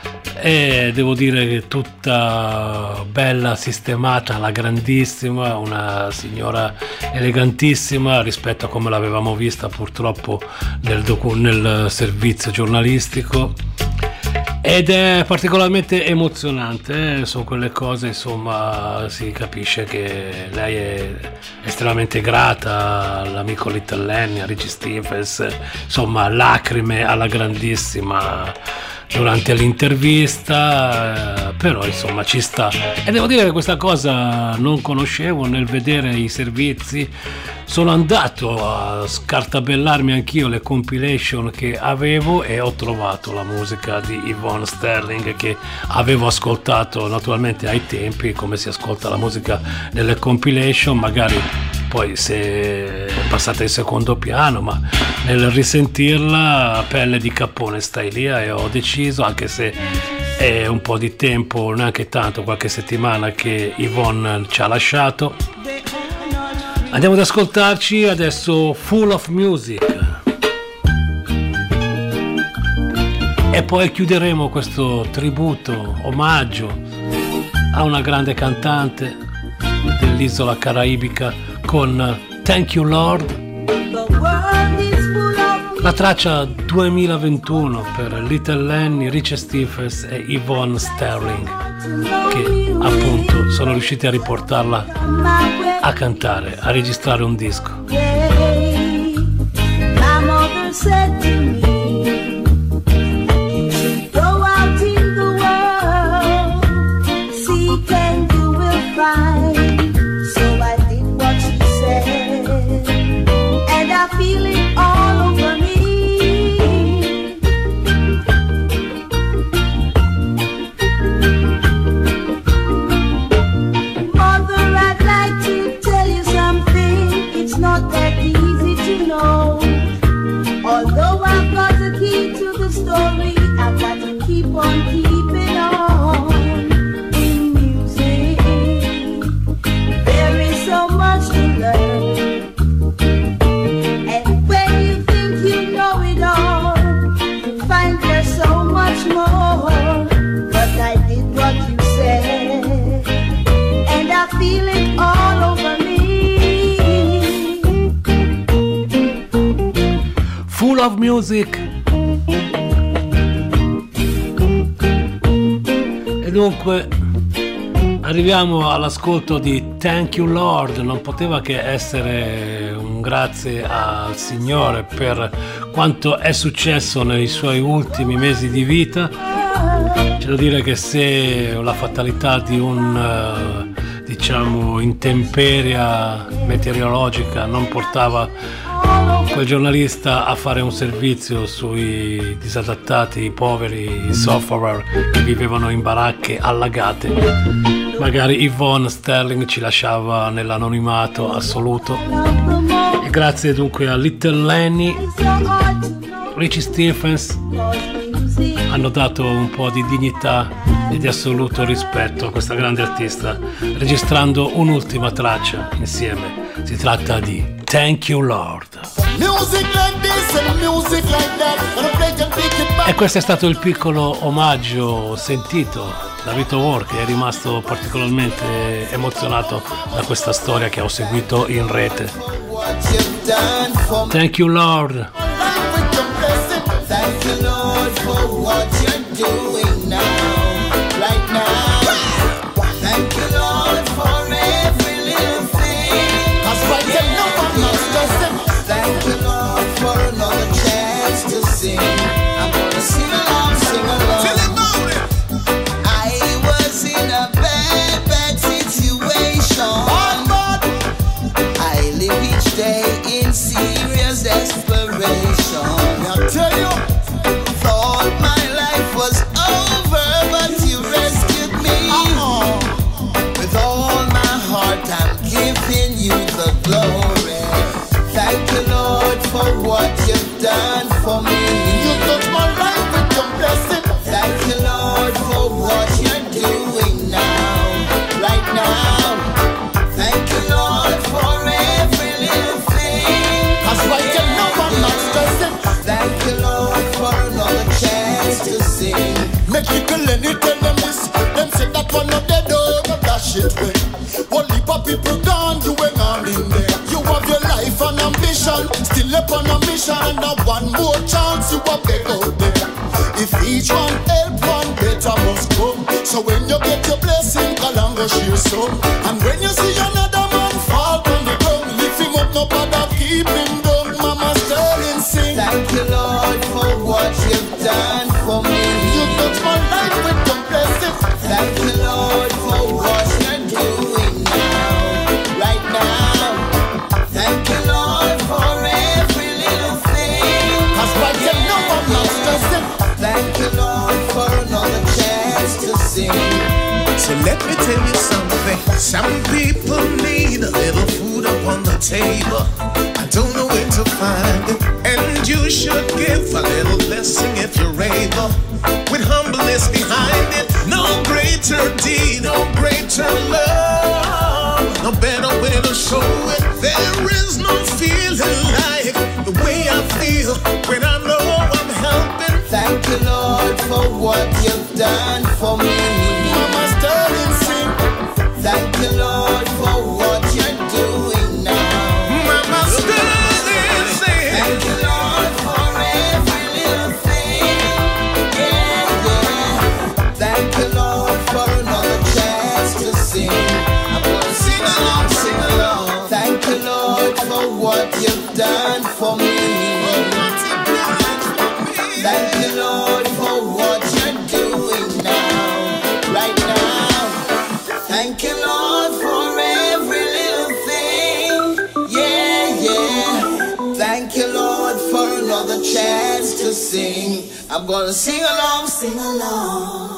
e devo dire che tutta bella, sistemata, alla grandissima, una signora elegantissima rispetto a come l'avevamo vista purtroppo nel, docu- nel servizio giornalistico, ed è particolarmente emozionante, eh? Sono quelle cose, insomma, si capisce che lei è estremamente grata all'amico Little Lenny, a Richie Stephens, insomma, lacrime alla grandissima durante l'intervista, eh, però insomma ci sta. E devo dire che questa cosa non conoscevo. Nel vedere i servizi sono andato a scartabellarmi anch'io le compilation che avevo e ho trovato la musica di Yvonne Sterling che avevo ascoltato naturalmente ai tempi, come si ascolta la musica nelle compilation, magari poi se è passata in secondo piano, ma nel risentirla a pelle di cappone stai lì, e ho deciso, anche se è un po' di tempo, neanche tanto, qualche settimana che Yvonne ci ha lasciato, andiamo ad ascoltarci adesso Full of Music e poi chiuderemo questo tributo, omaggio a una grande cantante dell'isola caraibica con Thank You Lord, la traccia duemilaventuno per Little Lenny, Richie Stephens e Yvonne Sterling, che appunto sono riusciti a riportarla a cantare, a registrare un disco. Of Music. E dunque arriviamo all'ascolto di Thank You Lord. Non poteva che essere un grazie al Signore per quanto è successo nei suoi ultimi mesi di vita. C'è da dire che se la fatalità di un diciamo intemperia meteorologica non portava quel giornalista a fare un servizio sui disadattati, i poveri, i sufferer che vivevano in baracche allagate, magari Yvonne Sterling ci lasciava nell'anonimato assoluto. E grazie dunque a Little Lenny, Richie Stephens hanno dato un po' di dignità e di assoluto rispetto a questa grande artista, registrando un'ultima traccia insieme. Si tratta di Thank You Lord. E questo è stato il piccolo omaggio sentito da Vito War, che è rimasto particolarmente emozionato da questa storia che ho seguito in rete. Thank You Lord. Thank you, Lord, for what you're doing now, right now. people gone, you ain't on in there. You have your life and ambition, still up on a mission, and now one more chance you are beg out there. If each one help, one better must come. So when you get your blessing, Kalanga share some. And when you see another man fall on the ground, lift him up, no bother keep him down. Mama Sterling sing. Thank you, Lord, for what you've done for me. You touch my life with your blessing. Thank you, Lord, for what you're doing now, right now. Thank you, Lord, for every little thing. That's why you know I'm not stressing. Thank you, Lord, for another chance to sing. So let me tell you something. Some people need a little food up on the table. I don't know where to find it. And you should give a little blessing if you're able, with humbleness behind it. No greater deed, no greater love, no better way to show it. There is no feeling like the way I feel when I know I'm helping. Thank you, Lord, for what you've done for me. Mama Sterling sing. Thank you, Lord, for what you're doing now. Mama Sterling sing. Thank you, Lord, for every little thing. Yeah, yeah. Thank you, Lord, for another chance to sing. I'm gonna sing along, sing along. Thank you, Lord, for what you've done for me. Thank you, Lord, for what you're doing now, right now. Thank you, Lord, for every little thing. Yeah, yeah. Thank you, Lord, for another chance to sing. I'm gonna sing along, sing along.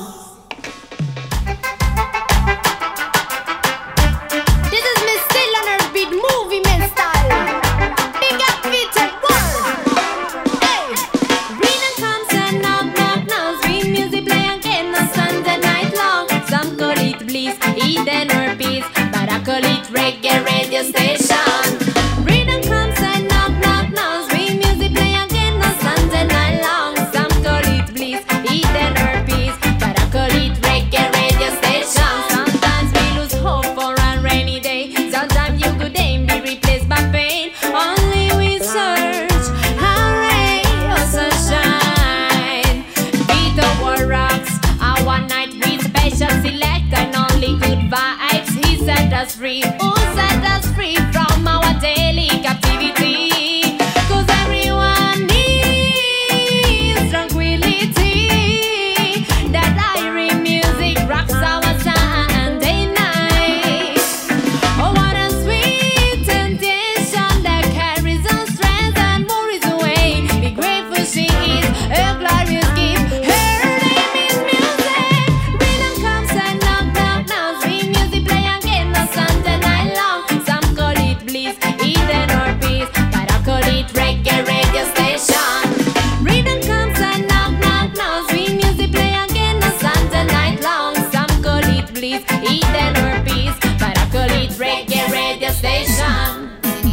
This is Miss Still on her beat, movie man style. Big up Peter World. Hey, Rena comes and knock knock knock. Sweet music play again on Sunday night long. Some call it bliss, Eden or peace, but I call it reggae radio station. Rena comes and knock knock knock. Sweet music play again on Sunday night long. Some call it bliss, Eden or peace, but I call it reggae radio station. Sometimes we lose hope for a rainy day. Sometimes you good aim be replaced by pain. Only we search a ray of sunshine. Beat the war rocks, a one night with special select and only good vibes. He set us free, who set us free from our daily captivity. Cause everyone needs tranquility. That irie music rocks our Sunday night. Oh, what a sweet temptation that carries on strength and worries away. Be grateful she is a glorious gift. Her name is music. Rhythm comes and knock knock knock. Sweet music play again on Sunday night long. Some call it bliss, Eden or peace, but I call it reggae radio station. Rhythm comes and knock knock knock. Sweet music play again on Sunday night long. Some call it bliss, Eden or peace, but I call it reggae radio station.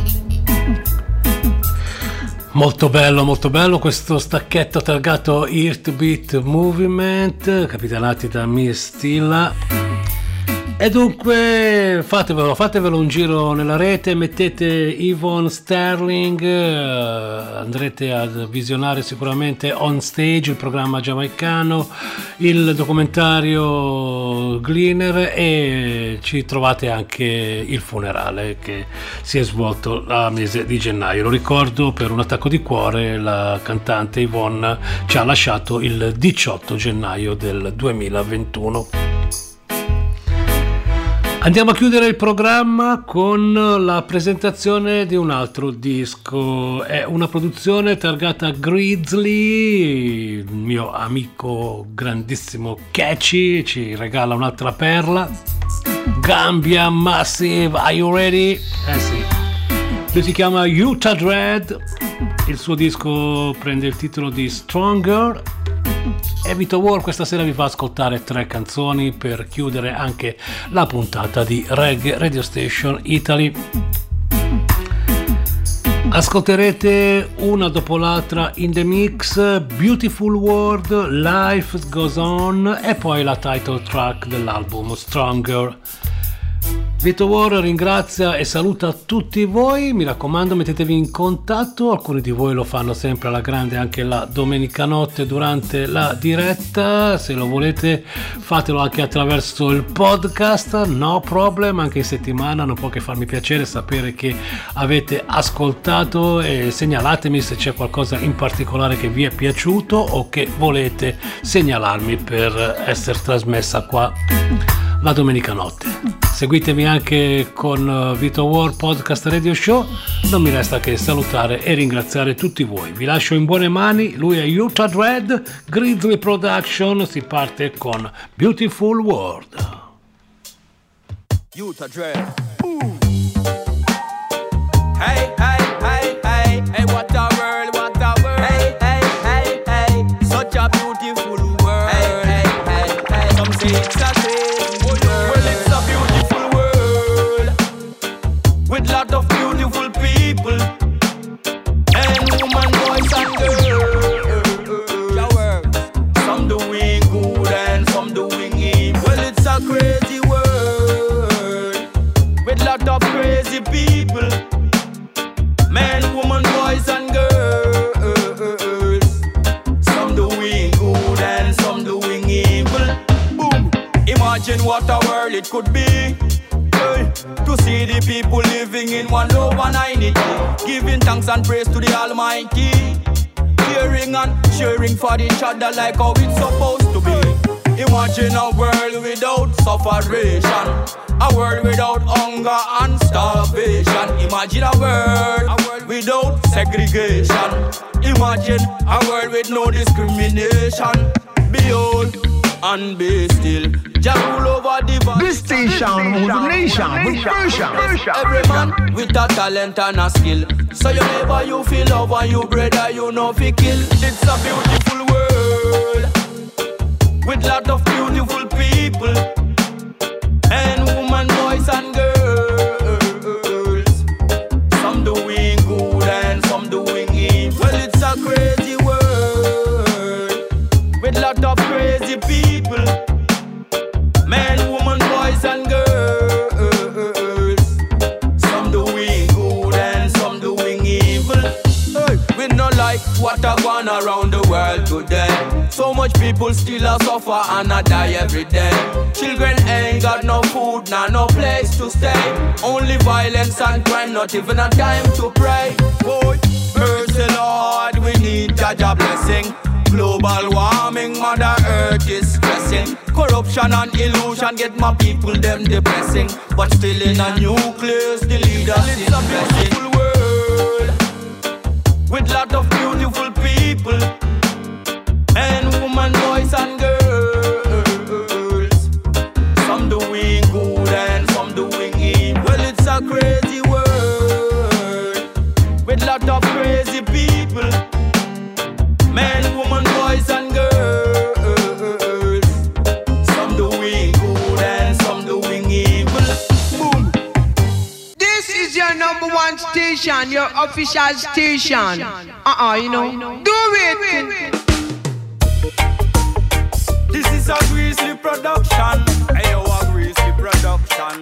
Molto bello, molto bello questo stacchetto targato Heartbeat Movement, capitanati da Miss Stilla. E dunque fatevelo, fatevelo un giro nella rete, mettete Yvonne Sterling, eh, andrete a visionare sicuramente On Stage, il programma giamaicano, il documentario Gleaner, e ci trovate anche il funerale che si è svolto a mese di gennaio. Lo ricordo, per un attacco di cuore la cantante Yvonne ci ha lasciato il diciotto gennaio del duemilaventuno. Andiamo a chiudere il programma con la presentazione di un altro disco. È una produzione targata Grizzly. Il mio amico grandissimo Catchy ci regala un'altra perla. Gambia Massive, are you ready? Eh sì. Lui si chiama Utah Dread. Il suo disco prende il titolo di Stronger. E Vito War questa sera vi fa ascoltare tre canzoni per chiudere anche la puntata di Reggae Radio Station Italy. Ascolterete una dopo l'altra in the mix Beautiful World, Life Goes On e poi la title track dell'album Stronger. Vito War ringrazia e saluta tutti voi, mi raccomando mettetevi in contatto, alcuni di voi lo fanno sempre alla grande anche la domenica notte durante la diretta, se lo volete fatelo anche attraverso il podcast, no problem, anche in settimana non può che farmi piacere sapere che avete ascoltato e segnalatemi se c'è qualcosa in particolare che vi è piaciuto o che volete segnalarmi per essere trasmessa qua la domenica notte. Seguitemi anche con Vito War Podcast Radio Show. Non mi resta che salutare e ringraziare tutti voi. Vi lascio in buone mani. Lui è Utah Dread, Grizzly Production. Si parte con Beautiful World. Utah Dread. Hey, hey, hey, hey, hey, what a world, what a world. Hey, hey, hey, hey, such a beautiful world. Hey, hey, hey, hey, some say it's a with lot of beautiful people and woman, boys and girls. Some doing good and some doing evil. Well, it's a crazy world with lot of crazy people, men, woman, boys and girls. Some doing good and some doing evil. Boom! Imagine what a world it could be. To see the people living in one love and unity, giving thanks and praise to the Almighty, caring and sharing for each other like how it's supposed to be. Imagine a world without sufferation, a world without hunger and starvation. Imagine a world, a world without segregation. Imagine a world with no discrimination. Behold and be still. Jah rule over the vast. This station rules the nation with version. Every man with a talent and a skill. So you never you feel love and you brother you know fi kill. It's a beautiful world with lot of beautiful people and women, boys and girls. Some doing good and some doing evil. Well, it's a crazy world with lot of crazy people. Men, women, boys and girls. Some doing good and some doing evil. Hey, we not like what a gone around the world today. So much people still a suffer and a die every day. Children ain't got no food, nah, no place to stay. Only violence and crime, not even a time to pray. Boy, mercy Lord, we need Jah blessing. Global warming, Mother Earth is stressing. Corruption and illusion get my people them depressing. But still in a nucleus, the leaders is a beautiful world with lot of beautiful people and women, boys and girls. Some doing good and some doing evil. Well, it's a crazy world with lot of crazy people. Men, women, boys and girls. Some doing good and some doing evil. Boom. This is your number one station, your official station. Uh-uh, you know. Do it. This is a Grizzly production. Hey, yo, a Grizzly production.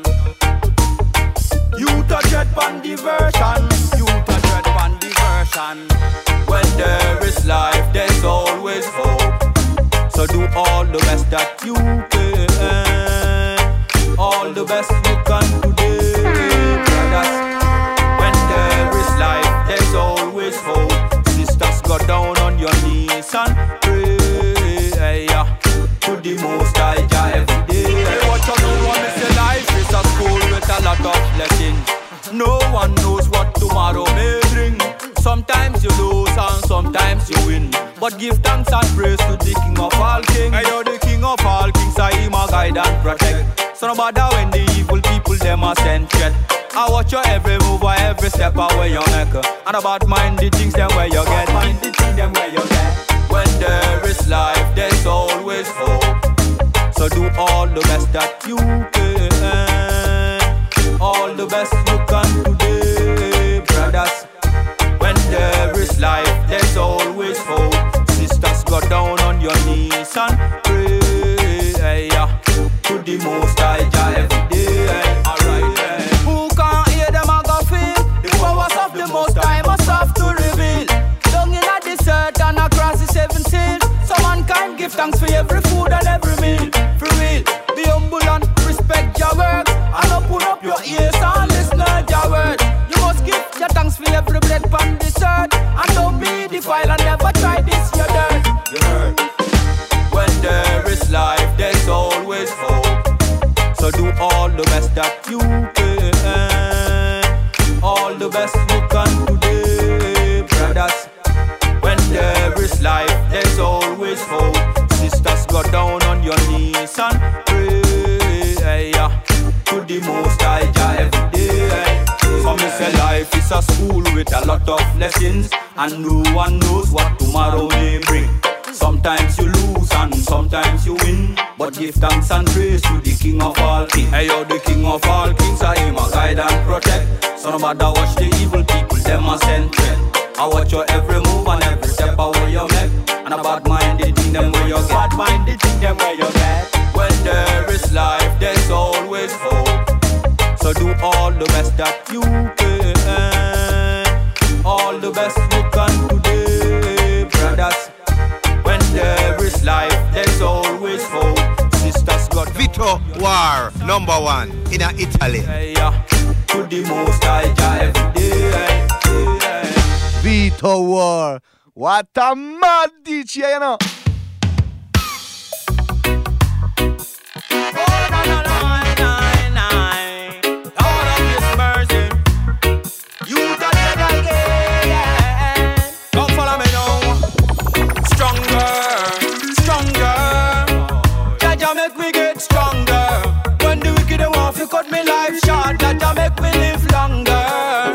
Utah Dread Pan diversion. Utah Dread Pan diversion. When there is life, there's always hope. So do all the best that you can. All the best you can today, brothers. When there is life, there's always hope. Sisters, go down on your knees and pray, yeah, to the Most High Jah every day. Hey, what you know, I say life is a school with a lot of lessons. No one knows what tomorrow may bring. Sometimes you lose and sometimes you win. But give thanks and praise to the King of all kings. Hey, you're the King of all kings, I him a guide and protect. So no matter when the evil people them a send threat, I watch your every move or every step away you make. And about mind the things them where you get. Mind the things them where you get. When there is life, there's always hope. So do all the best that you can. All the best you can today, brothers. When there is life, there's always hope. Sisters, go down on your knees and pray, yeah, to the Most High Jah every day. Alright. is a school with a lot of lessons, and no one knows what tomorrow may bring. Sometimes you lose and sometimes you win, but give thanks and praise to the King of all kings. Hey yo, the King of all kings, I am a guide and protect. So no matter watch the evil people, them a send threat. I watch your every move and every step of where you make. And a bad mind, they think them where you get. Bad mind, they think them where you get. When there is life, there's always hope. So do all the best that you can. All the best you can today, brothers. When there is life, there's always hope. Sisters got Vito War, number one in Italy. Hey, yeah. To the most high every day. Vito War, what a mad D J, you know. Cut me life short, that I make me live longer,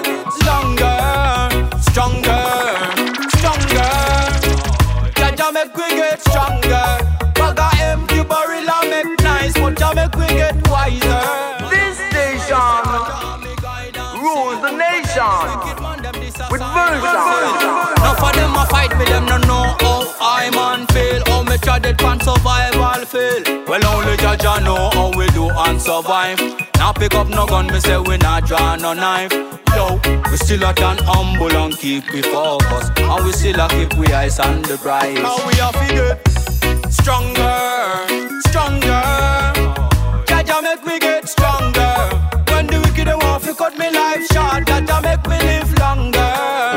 longer, stronger, stronger. That I make we get stronger. Bag a empty barrel I make nice, but I make we get wiser. This station rules the nation with version. Now for them a fight me, them no know how I man feel. How me try it pan survival fail. Well only Judge I know how we do and survive. Now pick up no gun, me say we not draw no knife. Yo, we still a turn humble and keep we focus. And we still a keep we eyes on the prize. Now we a figure stronger, stronger. Jaja make we get stronger. When the wicked they want to cut me life short, Jaja make me live longer,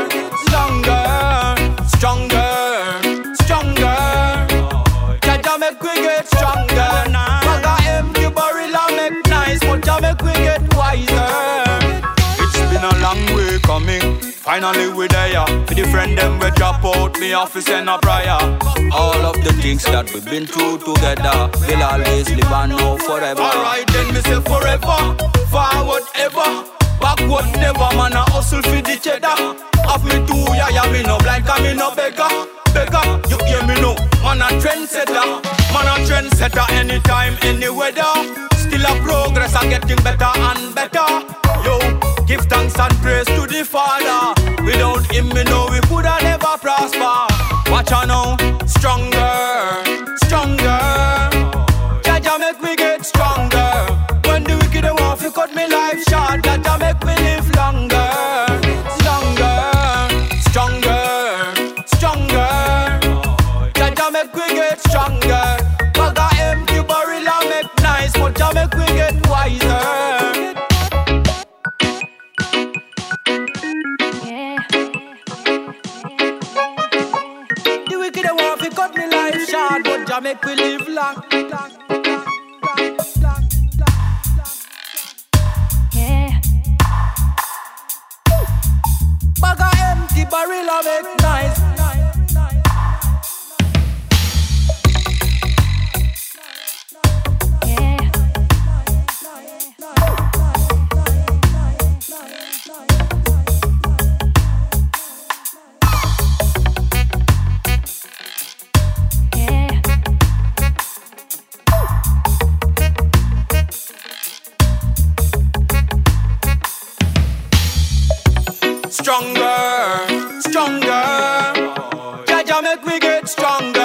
longer, stronger, stronger. Jaja make we get stronger. Bag a empty barrel and make nice, but Jaja make we get wiser. It's been a long way coming. Finally we there. For the friend them we drop out, me office and a prayer. All of the things that we've been through together, we'll always live and know forever. Alright then me say forever, forward ever, backward never. Man a hustle for the cheddar. Have me too, yeah, yeah, me no blind, cause me no beggar. Beggar, you hear me no, man a trendsetter. Man a trendsetter anytime, any weather. Still a progress and getting better and better. Yo, give thanks and praise to the Father. Without him, me know we coulda never prosper. Watch out now, stronger, stronger. Jaja make me get stronger. When the wicked they want to cut me life short, Jaja make me live longer, longer, stronger, stronger. Jaja make me get stronger. Bag a empty barrel and make nice, but Jaja make me get wiser. Cut me life short, but Jah make we live long. Yeah. Bag a empty barrel I make nice. Stronger, stronger. Jaja make me get stronger.